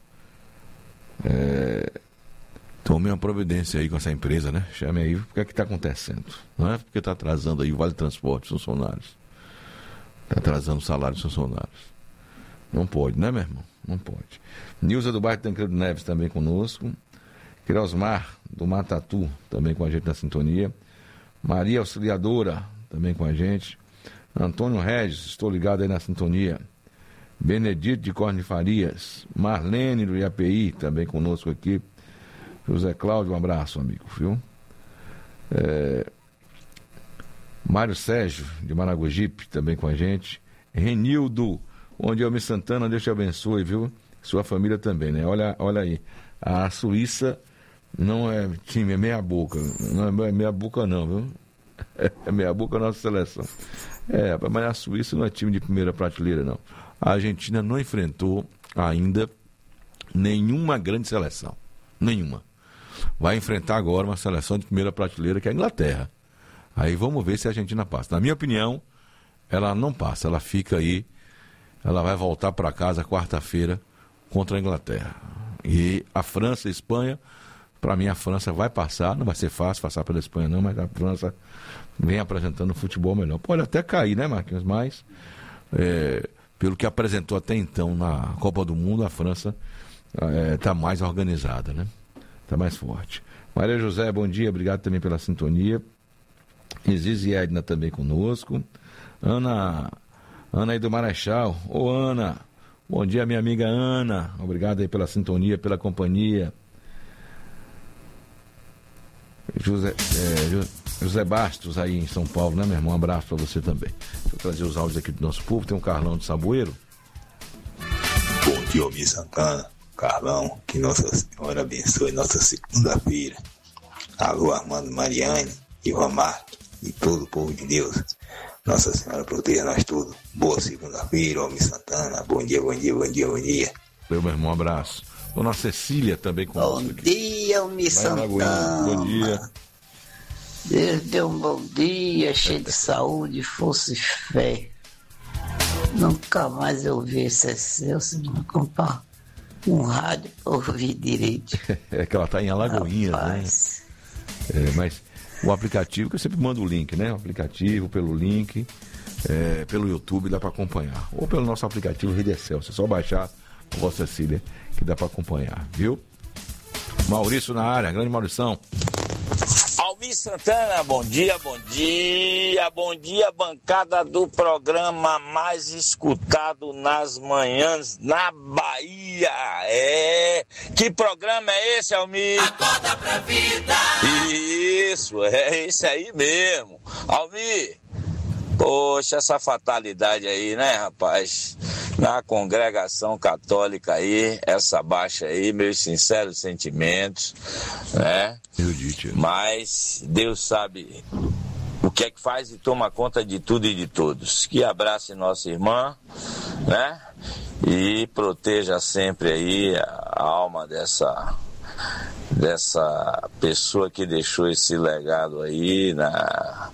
É, tome uma providência aí com essa empresa, né? Chame aí, o que é que está acontecendo? Não é porque está atrasando aí o Vale Transporte dos funcionários. Está atrasando o salário dos funcionários. Não pode, né, meu irmão? Não pode. Nilza do bairro Tancredo Neves também conosco. Quirosmar do Matatu também com a gente na sintonia. Maria Auxiliadora também com a gente. Antônio Regis, estou ligado aí na sintonia. Benedito de Corne Farias. Marlene do I A P I também conosco aqui. José Cláudio, um abraço, amigo, viu? É... Mário Sérgio de Maragogipe também com a gente. Renildo, onde eu me Santana, Deus te abençoe, viu? Sua família também, né? Olha, olha aí. A Suíça não é time, é meia boca. Não é meia boca não, viu? É meia boca a nossa seleção. É, mas a Suíça não é time de primeira prateleira, não. A Argentina não enfrentou ainda nenhuma grande seleção. Nenhuma. Vai enfrentar agora uma seleção de primeira prateleira, que é a Inglaterra. Aí vamos ver se a Argentina passa. Na minha opinião, ela não passa. Ela fica aí, ela vai voltar para casa quarta-feira contra a Inglaterra. E a França e a Espanha, para mim a França vai passar, não vai ser fácil passar pela Espanha não, mas a França vem apresentando futebol melhor. Pode até cair, né, Marquinhos? Mas, é, pelo que apresentou até então na Copa do Mundo, a França está é, mais organizada, né? Está mais forte. Maria José, bom dia, obrigado também pela sintonia. Existe Edna também conosco. Ana, Ana aí do Marechal. Ô Ana, bom dia minha amiga Ana, obrigado aí pela sintonia, pela companhia. José, é, José Bastos aí em São Paulo, né meu irmão? Um abraço para você também. Deixa eu trazer os áudios aqui do nosso povo. Tem um Carlão de Saboeiro. Bom dia, Almir Santana, Carlão, que Nossa Senhora abençoe nossa segunda-feira. Alô, Armando Mariane, Ivan Marques e todo o povo de Deus. Nossa Senhora proteja nós todos. Boa segunda-feira, Almir Santana. Bom dia, bom dia, bom dia, bom dia. Meu irmão, um abraço. Dona Cecília também com Bom dia, Almir Santana. Bom dia. Deus deu um bom dia, cheio de saúde, força e fé. Nunca mais eu vi esse Celso não comprar um rádio para ouvir direito. É que ela está em Alagoinhas, Rapaz. né? É, mas o aplicativo, que eu sempre mando o link, né? O aplicativo, pelo link, é, pelo YouTube dá para acompanhar. Ou pelo nosso aplicativo Rede Excelsior. É só baixar a Vossa Cecília que dá para acompanhar, viu? Maurício na área, grande Maurição. Almir Santana, bom dia, bom dia, bom dia, bancada do programa mais escutado nas manhãs na Bahia. É, que programa é esse, Almir? Acorda pra vida. Isso, é esse aí mesmo. Almir, poxa, essa fatalidade aí, né, rapaz? Na congregação católica aí, essa baixa aí, meus sinceros sentimentos, né? Mas Deus sabe o que é que faz e toma conta de tudo e de todos. Que abrace nossa irmã, né? E proteja sempre aí a alma dessa, dessa pessoa que deixou esse legado aí na,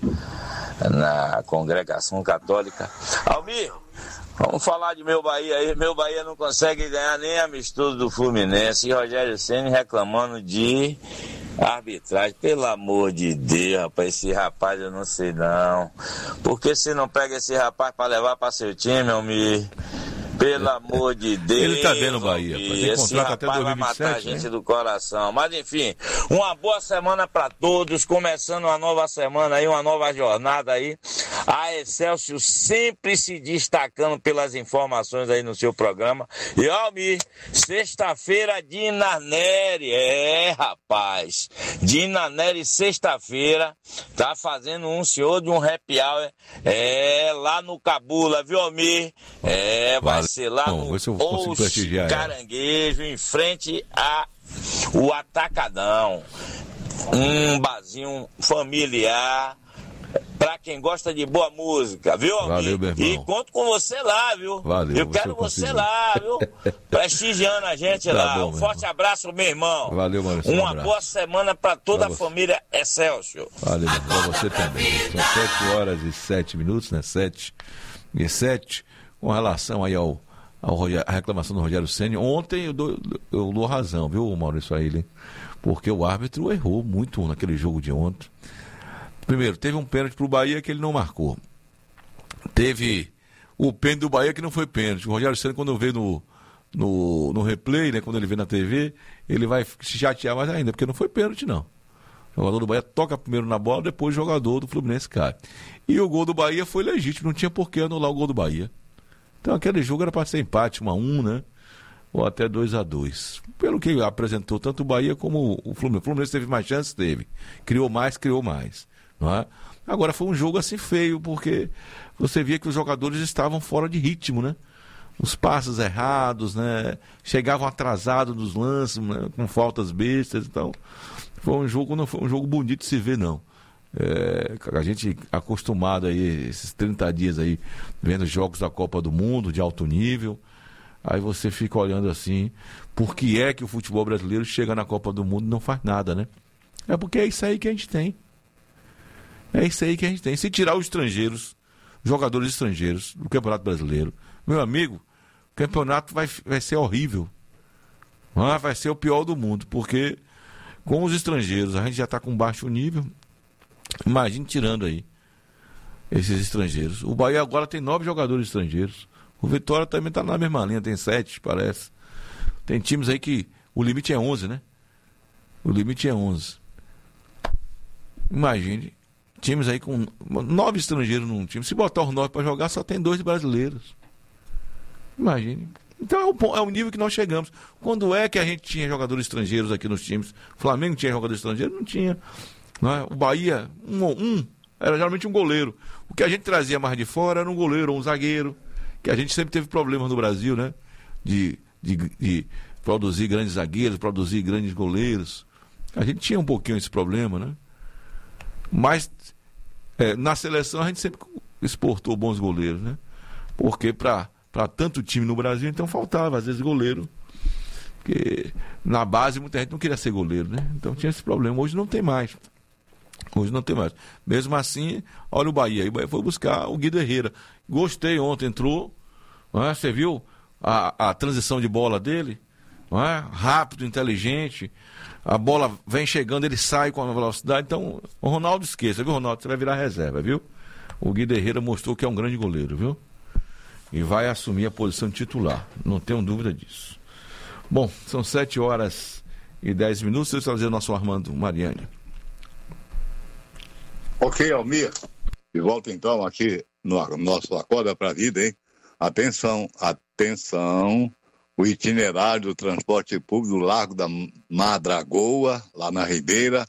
na congregação católica. Almir, vamos falar de meu Bahia aí. Meu Bahia não consegue ganhar nem amistoso do Fluminense. E Rogério Ceni reclamando de arbitragem. Pelo amor de Deus, rapaz, esse rapaz eu não sei não. Por que você não pega esse rapaz para levar para seu time, Almir? Pelo amor de Deus. Ele tá vendo o Bahia. Esse rapaz vai matar a gente, né? Do coração. Mas enfim, uma boa semana para todos. Começando uma nova semana aí, uma nova jornada aí. A Excelsior sempre se destacando pelas informações aí no seu programa. E Almir, sexta-feira, Dina Neri. É, rapaz. Dina Neri, sexta-feira, tá fazendo um senhor de um happy hour. É, lá no Cabula, viu, Almir? É, vai ser lá no Os Caranguejo, em frente a o Atacadão. Um barzinho familiar pra quem gosta de boa música, viu, Valeu, meu irmão. E conto com você lá, viu? Valeu, eu quero você, você lá, viu? Prestigiando a gente tá lá. Bom, um forte irmão. abraço, meu irmão. Valeu, Maurício. Uma um boa semana pra toda pra a família Excelsior. Valeu, pra você também. São sete horas e sete minutos, né? Sete e sete. Com relação aí ao, ao a reclamação do Rogério Ceni, ontem eu dou, eu dou razão, viu, Maurício Aile? Porque o árbitro errou muito naquele jogo de ontem. Primeiro, teve um pênalti pro Bahia que ele não marcou. Teve o pênalti do Bahia que não foi pênalti. O Rogério Ceni, quando vê no, no, no replay, né, quando ele vê na T V, ele vai se chatear mais ainda, porque não foi pênalti, não. O jogador do Bahia toca primeiro na bola, depois o jogador do Fluminense cai. E o gol do Bahia foi legítimo, não tinha por que anular o gol do Bahia. Então aquele jogo era para ser empate, um a um, né? Ou até dois a dois. Pelo que apresentou tanto o Bahia como o Fluminense. O Fluminense teve mais chances? Teve. Criou mais, criou mais. Não é? Agora foi um jogo assim feio, porque você via que os jogadores estavam fora de ritmo, né? os passos errados, né? Chegavam atrasados nos lances, né? Com faltas bestas. Então, foi um jogo, não foi um jogo bonito de se ver, não. É, a gente acostumado aí, esses trinta dias aí, vendo jogos da Copa do Mundo de alto nível. Aí você fica olhando assim, por que é que o futebol brasileiro chega na Copa do Mundo e não faz nada, né? É porque é isso aí que a gente tem. É isso aí que a gente tem. Se tirar os estrangeiros, jogadores estrangeiros do Campeonato Brasileiro, meu amigo, o campeonato vai, vai ser horrível. Ah, vai ser o pior do mundo, porque com os estrangeiros a gente já está com baixo nível. Imagine tirando aí esses estrangeiros. O Bahia agora tem nove jogadores estrangeiros. O Vitória também está na mesma linha, tem sete, parece. Tem times aí que o limite é onze, né? O limite é onze. Imagine, times aí com nove estrangeiros num time. Se botar os nove para jogar, só tem dois brasileiros. Imagine. Então é o, é o nível que nós chegamos. Quando é que a gente tinha jogadores estrangeiros aqui nos times? O Flamengo tinha jogador estrangeiro? Não tinha. Não é? O Bahia, um ou um, era geralmente um goleiro. O que a gente trazia mais de fora era um goleiro ou um zagueiro. Que a gente sempre teve problemas no Brasil, né? De, de, de produzir grandes zagueiros, produzir grandes goleiros. A gente tinha um pouquinho esse problema, né? Mas é, na seleção a gente sempre exportou bons goleiros, né? Porque para para tanto time no Brasil, então faltava às vezes goleiro. Porque na base muita gente não queria ser goleiro, né? Então tinha esse problema. Hoje não tem mais. Hoje não tem mais. Mesmo assim, olha o Bahia. O Bahia foi buscar o Guido Herrera. Gostei ontem, entrou. Não é? Você viu a, a transição de bola dele? Não é? Rápido, inteligente. A bola vem chegando, ele sai com a velocidade. Então, o Ronaldo esqueça, viu, Ronaldo? Você vai virar reserva, viu? O Guido Herrera mostrou que é um grande goleiro, viu? E vai assumir a posição de titular. Não tenho dúvida disso. Bom, são sete horas e dez minutos. Deixa eu trazer o nosso Armando Mariani. Ok, Almir. De volta então aqui no nosso Acorda para a Vida, hein? Atenção, atenção. O itinerário do transporte público do Largo da Madragoa, lá na Ribeira,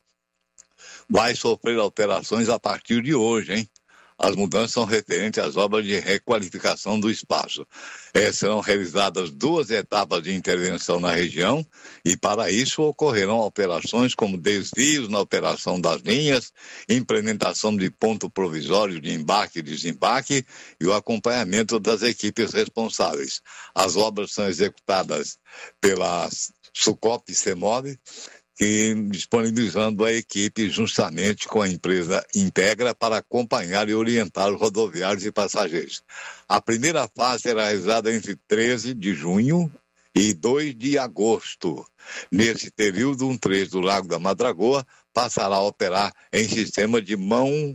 vai sofrer alterações a partir de hoje, hein? As mudanças são referentes às obras de requalificação do espaço. É, serão realizadas duas etapas de intervenção na região e, para isso, ocorrerão operações como desvios na operação das linhas, implementação de ponto provisório de embarque e desembarque e o acompanhamento das equipes responsáveis. As obras são executadas pela Sucop Semove, e disponibilizando a equipe justamente com a empresa Integra para acompanhar e orientar os rodoviários e passageiros. A primeira fase será realizada entre treze de junho e dois de agosto. Nesse período, um trecho do Largo da Madragoa passará a operar em sistema de mão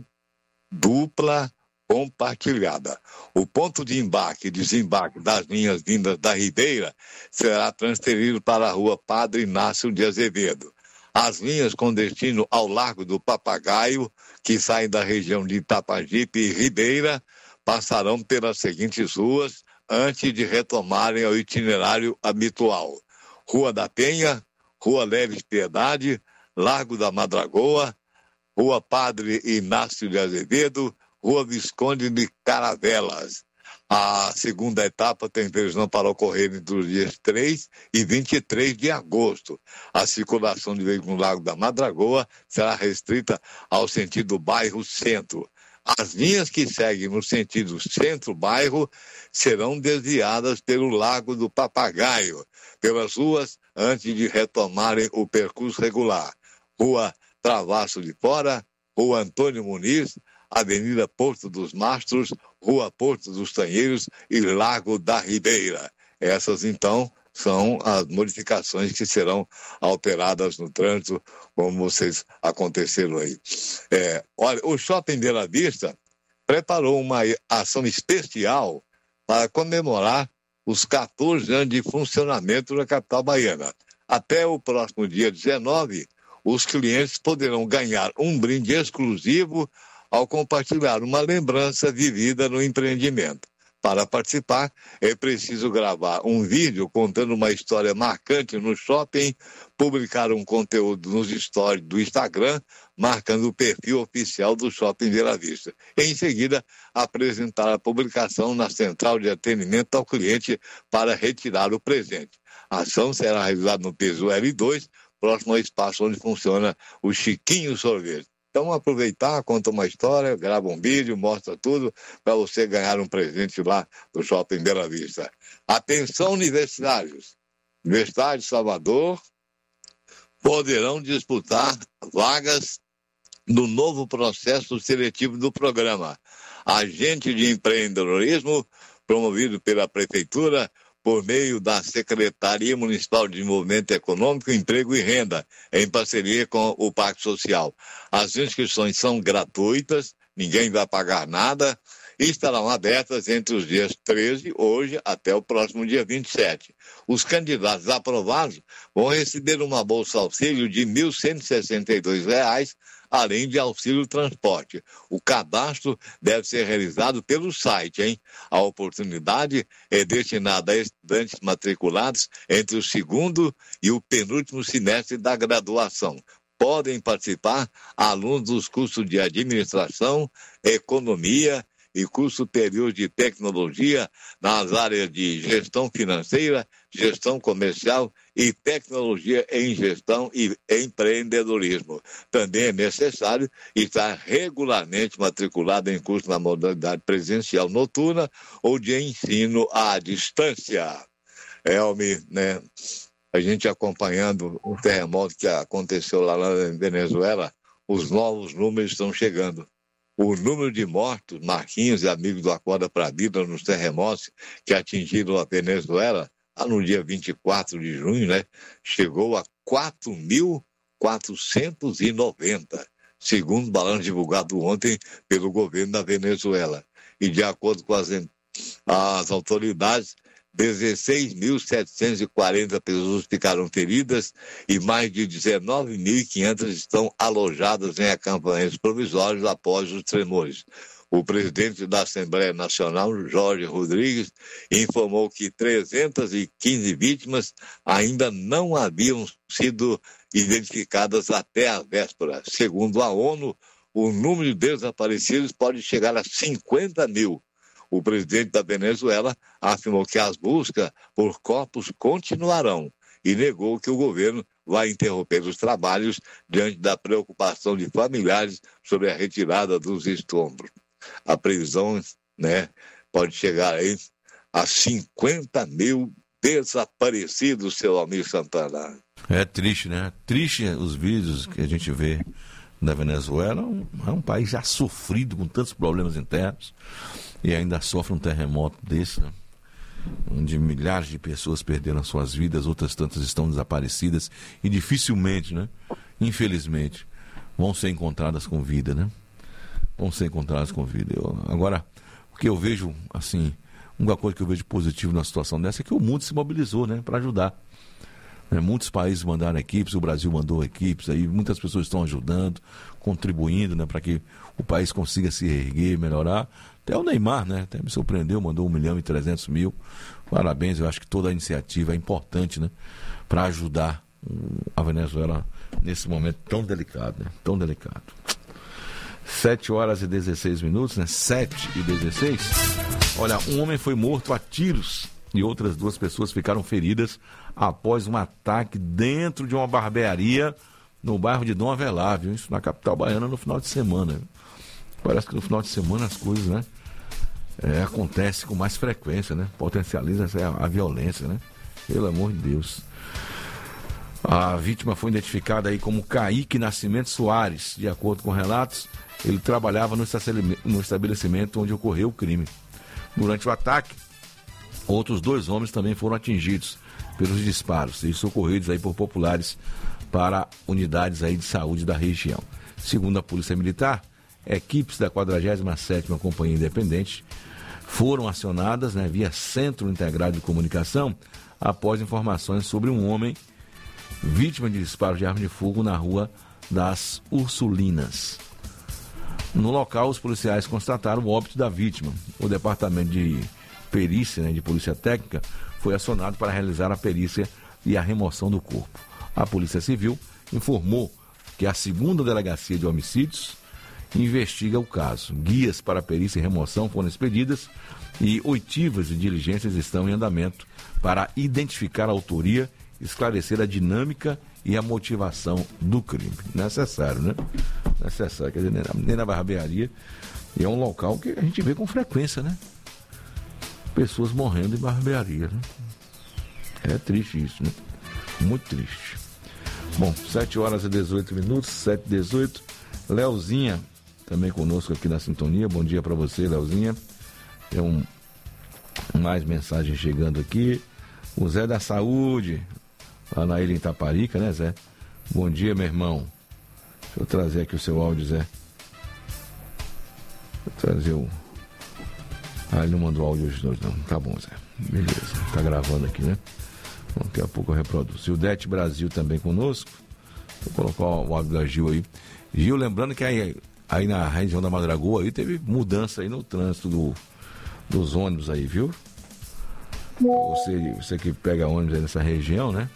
dupla compartilhada. O ponto de embarque e desembarque das linhas vindas da Ribeira será transferido para a rua Padre Inácio de Azevedo. As linhas com destino ao Largo do Papagaio, que saem da região de Itapajipe e Ribeira, passarão pelas seguintes ruas antes de retomarem o itinerário habitual: Rua da Penha, Rua Leves Piedade, Largo da Madragoa, Rua Padre Inácio de Azevedo, Rua Visconde de Caravelas. A segunda etapa tem previsão para ocorrer entre os dias três e vinte e três de agosto. A circulação de veículos no Largo da Madragoa será restrita ao sentido bairro-centro. As linhas que seguem no sentido centro-bairro serão desviadas pelo Largo do Papagaio, pelas ruas antes de retomarem o percurso regular: Rua Travasso de Fora, Rua Antônio Muniz, Avenida Porto dos Mastros, Rua Porto dos Tanheiros e Largo da Ribeira. Essas, então, são as modificações que serão alteradas no trânsito, como vocês aconteceram aí. É, olha, o Shopping Bela Vista preparou uma ação especial para comemorar os quatorze anos de funcionamento da capital baiana. Até o próximo dia dezenove, os clientes poderão ganhar um brinde exclusivo ao compartilhar uma lembrança vivida no empreendimento. Para participar, é preciso gravar um vídeo contando uma história marcante no shopping, publicar um conteúdo nos stories do Instagram, marcando o perfil oficial do Shopping Bela Vista. Em seguida, apresentar a publicação na central de atendimento ao cliente para retirar o presente. A ação será realizada no piso L dois, próximo ao espaço onde funciona o Chiquinho Sorvete. Então, aproveitar, conta uma história, grava um vídeo, mostra tudo para você ganhar um presente lá do Shopping Bela Vista. Atenção, universitários. Universitários de Salvador poderão disputar vagas no novo processo seletivo do programa Agente de Empreendedorismo, promovido pela Prefeitura, por meio da Secretaria Municipal de Desenvolvimento Econômico, Emprego e Renda, em parceria com o Pacto Social. As inscrições são gratuitas, ninguém vai pagar nada, e estarão abertas entre os dias treze, hoje, até o próximo dia vinte e sete. Os candidatos aprovados vão receber uma bolsa auxílio de mil cento e sessenta e dois reais, além de auxílio transporte. O cadastro deve ser realizado pelo site, hein? A oportunidade é destinada a estudantes matriculados entre o segundo e o penúltimo semestre da graduação. Podem participar alunos dos cursos de administração, economia e curso superior de tecnologia nas áreas de gestão financeira, gestão comercial e tecnologia em gestão e empreendedorismo. Também é necessário estar regularmente matriculado em curso na modalidade presencial noturna ou de ensino à distância. Elmi, né? A gente acompanhando o terremoto que aconteceu lá na Venezuela, os novos números estão chegando. O número de mortos, Marquinhos e amigos do Acorda para a Vida nos terremotos que atingiram a Venezuela, lá no dia vinte e quatro de junho, né, chegou a quatro mil quatrocentos e noventa, segundo o balanço divulgado ontem pelo governo da Venezuela. E de acordo com as, as autoridades, dezesseis mil setecentos e quarenta pessoas ficaram feridas e mais de dezenove mil e quinhentas estão alojadas em acampamentos provisórios após os tremores. O presidente da Assembleia Nacional, Jorge Rodrigues, informou que trezentas e quinze vítimas ainda não haviam sido identificadas até a véspera. Segundo a ONU, o número de desaparecidos pode chegar a cinquenta mil. O presidente da Venezuela afirmou que as buscas por corpos continuarão e negou que o governo vai interromper os trabalhos diante da preocupação de familiares sobre a retirada dos escombros. A previsão, né, pode chegar aí a cinquenta mil desaparecidos, seu Almir Santana. É triste, né? Triste os vídeos que a gente vê da Venezuela. É um país já sofrido com tantos problemas internos e ainda sofre um terremoto desse, né? Onde milhares de pessoas perderam suas vidas, outras tantas estão desaparecidas e dificilmente, né, infelizmente, vão ser encontradas com vida, né? Vão ser encontradas com vida. Eu, agora, o que eu vejo, assim, uma coisa que eu vejo positivo numa situação dessa é que o mundo se mobilizou, né, para ajudar. É, muitos países mandaram equipes, o Brasil mandou equipes, aí muitas pessoas estão ajudando, contribuindo, né, para que o país consiga se erguer, melhorar. Até o Neymar, né, até me surpreendeu, mandou um milhão e trezentos mil. Parabéns, eu acho que toda a iniciativa é importante, né, para ajudar a Venezuela nesse momento tão delicado, né, tão delicado. sete horas e dezesseis minutos, né, sete e dezesseis. Olha, um homem foi morto a tiros e outras duas pessoas ficaram feridas após um ataque dentro de uma barbearia no bairro de Dom Avelar, viu? Isso na capital baiana no final de semana. Parece que no final de semana as coisas, né, é, acontecem com mais frequência, né? Potencializa a, a violência, né? Pelo amor de Deus. A vítima foi identificada aí como Kaique Nascimento Soares. De acordo com relatos, ele trabalhava no estabelecimento onde ocorreu o crime. Durante o ataque, outros dois homens também foram atingidos pelos disparos e socorridos aí por populares para unidades aí de saúde da região. Segundo a Polícia Militar, equipes da quadragésima sétima Companhia Independente foram acionadas, né, via Centro Integrado de Comunicação após informações sobre um homem vítima de disparo de arma de fogo na Rua das Ursulinas. No local, os policiais constataram o óbito da vítima. O Departamento de perícia, né, de polícia técnica, foi acionado para realizar a perícia e a remoção do corpo. A Polícia Civil informou que a segunda Delegacia de Homicídios investiga o caso. Guias para perícia e remoção foram expedidas e oitivas de diligências estão em andamento para identificar a autoria, esclarecer a dinâmica e a motivação do crime. Necessário, né? Necessário. Quer dizer, nem na, nem na barbearia. E é um local que a gente vê com frequência, né? Pessoas morrendo em barbearia, né? É triste isso, né? Muito triste. Bom, sete horas e dezoito minutos, sete e dezoito. Leozinha, também conosco aqui na sintonia. Bom dia para você, Leozinha. Tem um, mais mensagem chegando aqui. O Zé da Saúde, lá na ilha em Itaparica, né, Zé? Bom dia, meu irmão. Deixa eu trazer aqui o seu áudio, Zé. Vou trazer o... Ah, ele não mandou áudio hoje, não. Tá bom, Zé. Beleza. Tá gravando aqui, né? Daqui a pouco eu reproduzo. O Dete Brasil também conosco. Vou colocar o áudio da Gil aí. Gil, lembrando que aí, aí na região da Madragoa aí teve mudança aí no trânsito do, dos ônibus aí, viu? Você, você que pega ônibus aí nessa região, né?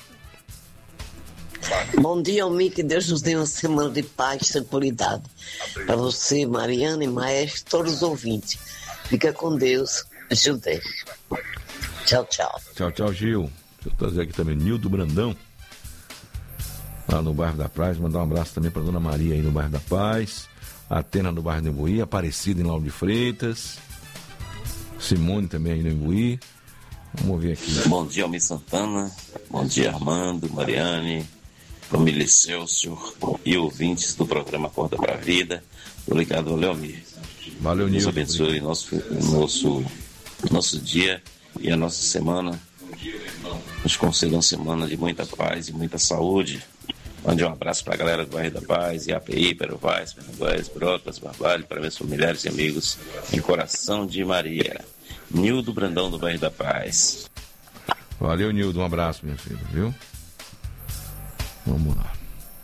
Bom dia, Almir, que Deus nos dê uma semana de paz e tranquilidade. Para você, Mariana e Maestro, todos os ouvintes. Fica com Deus, Gil Dete. Tchau, tchau. Tchau, tchau, Gil. Deixa eu trazer aqui também Nildo Brandão, lá no bairro da Paz. Mandar um abraço também para Dona Maria aí no bairro da Paz, Atena no bairro do Imbuí, Aparecida em Lauro de Freitas, Simone também aí no Imbuí. Vamos ver aqui. Bom dia, Almir Santana. Bom dia, Armando, Mariane, família Celso e ouvintes do programa Acorda para a Vida. Obrigado, valeu, Almir. Valeu, Nildo. Deus abençoe nosso, nosso, nosso dia e a nossa semana. Nos conceda uma semana de muita paz e muita saúde. Mande um abraço para a galera do bairro da Paz, I A P I, Peruvais, Pernambués, Brotas, Barbalho, para meus familiares e amigos em Coração de Maria. Nildo Brandão do bairro da Paz. Valeu, Nildo, um abraço, minha filha, viu? Vamos lá.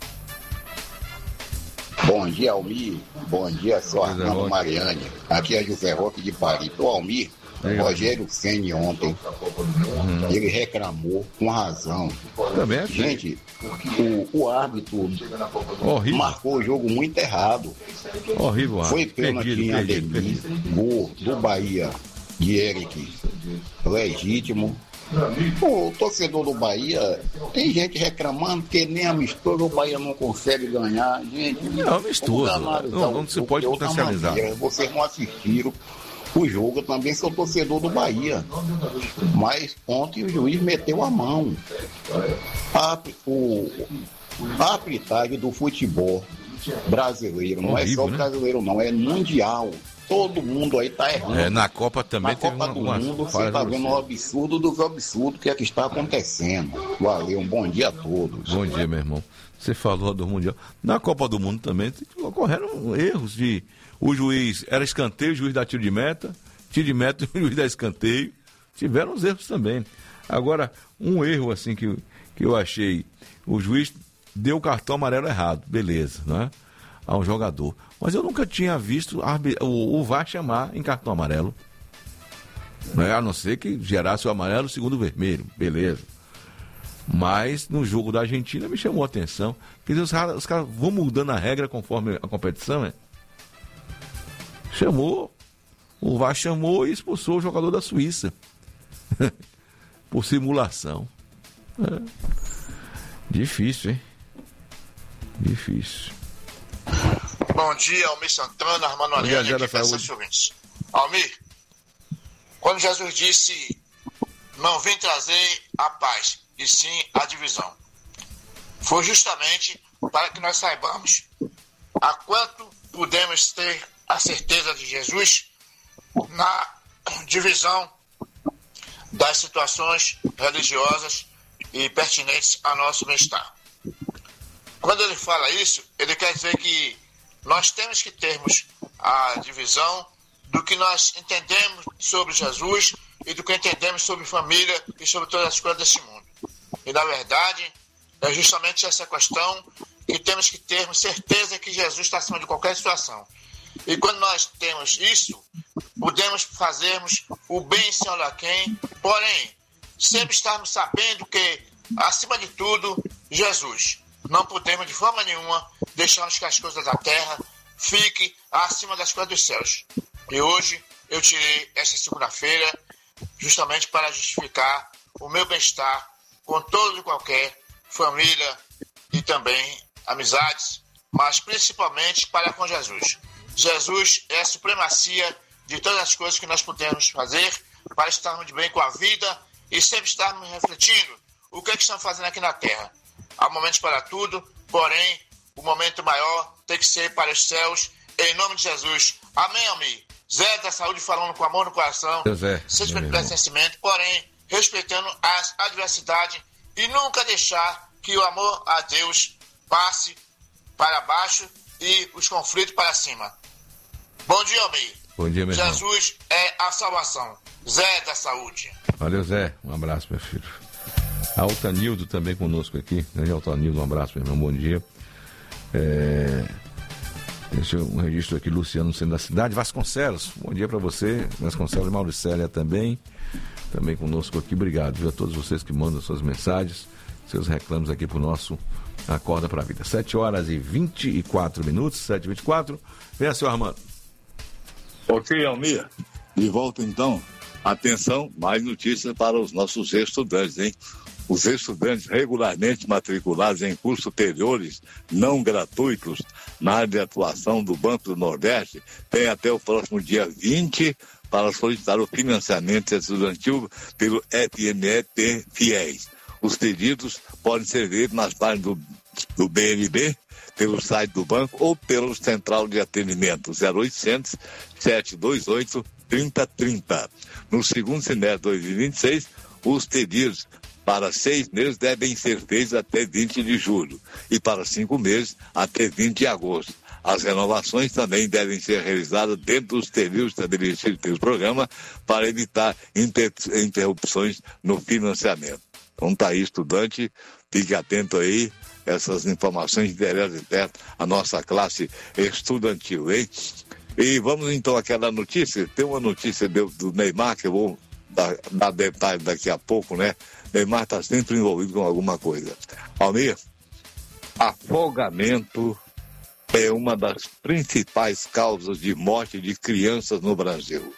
Bom dia, Almir. Bom dia, sou Armando Mariane. Aqui é José Roque de Paris. O Almir, o Rogério Ceni ontem, uhum. ele reclamou com razão. Também é Gente, o, o árbitro horrível. marcou o jogo muito errado. Horrível, Foi pênalti em Ademir, gol do Bahia de Eric, legítimo. O torcedor do Bahia, tem gente reclamando que nem amistoso o Bahia não consegue ganhar. Gente, não, amistoso. Não, não se pode potencializar. Vocês não assistiram o jogo, eu também sou torcedor do Bahia. Mas ontem o juiz meteu a mão. A, o, a arbitragem do futebol brasileiro, não horrível, é só brasileiro, né? não, é mundial. Todo mundo aí tá errando. É, na Copa também na teve Copa do uma, Mundo você tá vendo o absurdo dos absurdos que é que está acontecendo. Valeu, um bom dia a todos. Bom dia, meu irmão. Você falou do Mundial. Na Copa do Mundo também ocorreram erros de... O juiz era escanteio, o juiz dá tiro de meta, tiro de meta e o juiz dá escanteio. Tiveram os erros também. Agora, um erro assim que, que eu achei, o juiz deu o cartão amarelo errado, beleza, né? A um jogador. Mas eu nunca tinha visto o, o V A R chamar em cartão amarelo. Né? A não ser que gerasse o amarelo segundo o vermelho, beleza. Mas no jogo da Argentina me chamou a atenção. Quer dizer, os caras, os caras vão mudando a regra conforme a competição, né? Chamou, o V A R chamou e expulsou o jogador da Suíça. Por simulação. É. Difícil, hein? Difícil. Bom dia, Almir Santana, Armando Ariane, aqui para essas ouvintes. Almir, quando Jesus disse, não vem trazer a paz, e sim a divisão, foi justamente para que nós saibamos a quanto podemos ter a certeza de Jesus na divisão das situações religiosas e pertinentes ao nosso bem-estar. Quando ele fala isso, ele quer dizer que nós temos que termos a divisão do que nós entendemos sobre Jesus e do que entendemos sobre família e sobre todas as coisas desse mundo. E, na verdade, é justamente essa questão que temos que termos certeza que Jesus está acima de qualquer situação. E quando nós temos isso, podemos fazermos o bem sem olhar quem, porém, sempre estarmos sabendo que, acima de tudo, Jesus. Não podemos, de forma nenhuma, deixarmos que as coisas da terra fiquem acima das coisas dos céus. E hoje eu tirei esta segunda-feira justamente para justificar o meu bem-estar com todo e qualquer família e também amizades, mas principalmente para com Jesus. Jesus é a supremacia de todas as coisas que nós podemos fazer para estarmos de bem com a vida e sempre estarmos refletindo o que é que estamos fazendo aqui na Terra. Há momentos para tudo, porém, o momento maior tem que ser para os céus, em nome de Jesus. Amém, Almir? Zé da Saúde falando com amor no coração, sem pertencimento, porém, respeitando as adversidades e nunca deixar que o amor a Deus passe para baixo e os conflitos para cima. Bom dia, Almir. Bom dia, meu irmão. Jesus é a salvação. Zé da Saúde. Valeu, Zé. Um abraço, meu filho. Altanildo também conosco aqui. Grande Altanildo, um abraço, meu irmão. Bom dia. É... Deixa eu um registro aqui, Luciano, no centro da cidade. Vasconcelos, bom dia para você. Vasconcelos, Mauricélia também. Também conosco aqui. Obrigado, viu, a todos vocês que mandam suas mensagens, seus reclamos aqui pro nosso Acorda pra Vida. sete horas e vinte e quatro minutos, sete e vinte e quatro. Venha, senhor Armando. Ok, Almir. De volta então. Atenção, mais notícias para os nossos estudantes, hein? Os estudantes regularmente matriculados em cursos superiores não gratuitos na área de atuação do Banco do Nordeste têm até o próximo dia vinte para solicitar o financiamento estudantil pelo F M E T Fiéis. Os pedidos podem ser feitos nas páginas do, do B N B, pelo site do banco ou pelo central de atendimento zero oitocentos, sete dois oito, trinta trinta. No segundo semestre de dois mil e vinte e seis, os pedidos para seis meses devem ser feitos até vinte de julho e para cinco meses até vinte de agosto. As renovações também devem ser realizadas dentro dos períodos estabelecidos pelo programa para evitar inter- interrupções no financiamento. Então tá aí, estudante, fique atento aí, essas informações interessam de perto a nossa classe estudantil, hein? E vamos então àquela notícia, tem uma notícia do, do Neymar que eu vou dar, dar detalhe daqui a pouco, né? Neymar está sempre envolvido com alguma coisa. Almir, afogamento é uma das principais causas de morte de crianças no Brasil.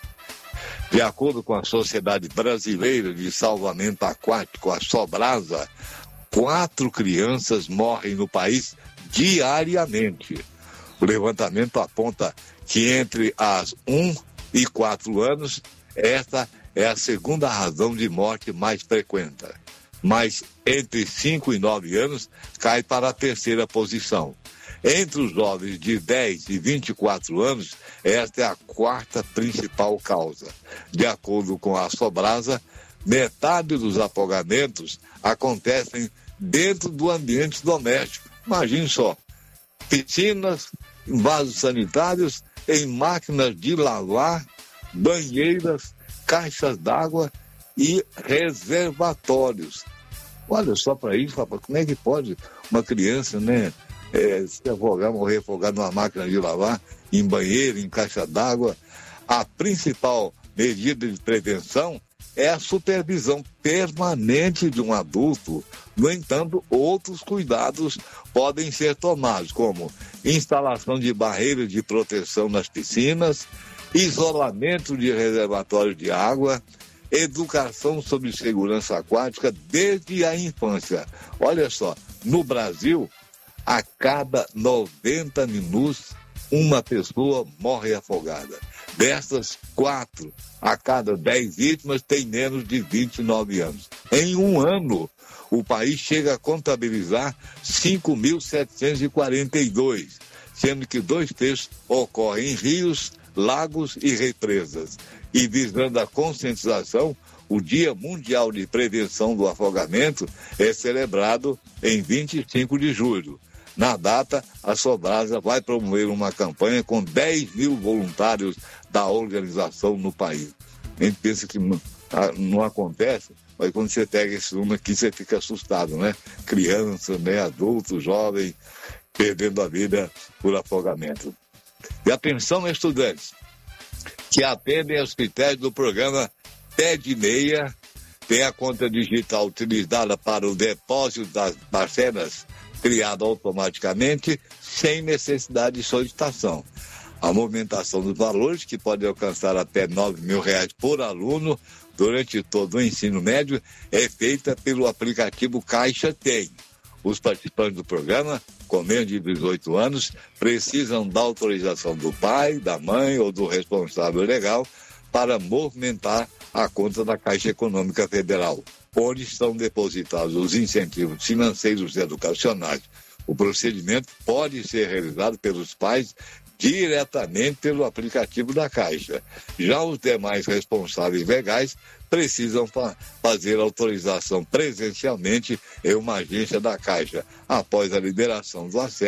De acordo com a Sociedade Brasileira de Salvamento Aquático, a Sobrasa, quatro crianças morrem no país diariamente. O levantamento aponta que entre as um e quatro anos, esta é a segunda razão de morte mais frequente. Mas entre cinco e nove anos, cai para a terceira posição. Entre os jovens de dez e vinte e quatro anos, esta é a quarta principal causa. De acordo com a Sobrasa, metade dos afogamentos acontecem dentro do ambiente doméstico. Imagine só, piscinas, vasos sanitários, em máquinas de lavar, banheiras, caixas d'água e reservatórios. Olha só para isso, rapaz, como é que pode uma criança, né, é, se afogar, morrer afogado numa máquina de lavar, em banheiro, em caixa d'água? A principal medida de prevenção é a supervisão permanente de um adulto. No entanto, outros cuidados podem ser tomados, como instalação de barreiras de proteção nas piscinas, isolamento de reservatórios de água, educação sobre segurança aquática desde a infância. Olha só, no Brasil, a cada noventa minutos, uma pessoa morre afogada. Destas, quatro a cada dez vítimas têm menos de vinte e nove anos. Em um ano, o país chega a contabilizar cinco mil setecentos e quarenta e dois, sendo que dois terços ocorrem em rios, lagos e represas. E visando a conscientização, o Dia Mundial de Prevenção do Afogamento é celebrado em vinte e cinco de julho. Na data, a Sobrasa vai promover uma campanha com dez mil voluntários da organização no país. A gente pensa que não, não acontece, mas quando você pega esse número aqui, você fica assustado, né? Criança, né? Adulto, jovem, perdendo a vida por afogamento. E atenção, estudantes, que atendem aos critérios do programa Pé de Meia, tem a conta digital utilizada para o depósito das parcelas criada automaticamente, sem necessidade de solicitação. A movimentação dos valores, que pode alcançar até nove mil reais por aluno durante todo o ensino médio, é feita pelo aplicativo Caixa Tem. Os participantes do programa, com menos de dezoito anos, precisam da autorização do pai, da mãe ou do responsável legal para movimentar a conta da Caixa Econômica Federal, onde estão depositados os incentivos financeiros e educacionais. O procedimento pode ser realizado pelos pais diretamente pelo aplicativo da Caixa. Já os demais responsáveis legais precisam fa- fazer autorização presencialmente em uma agência da Caixa, após a liberação do acesso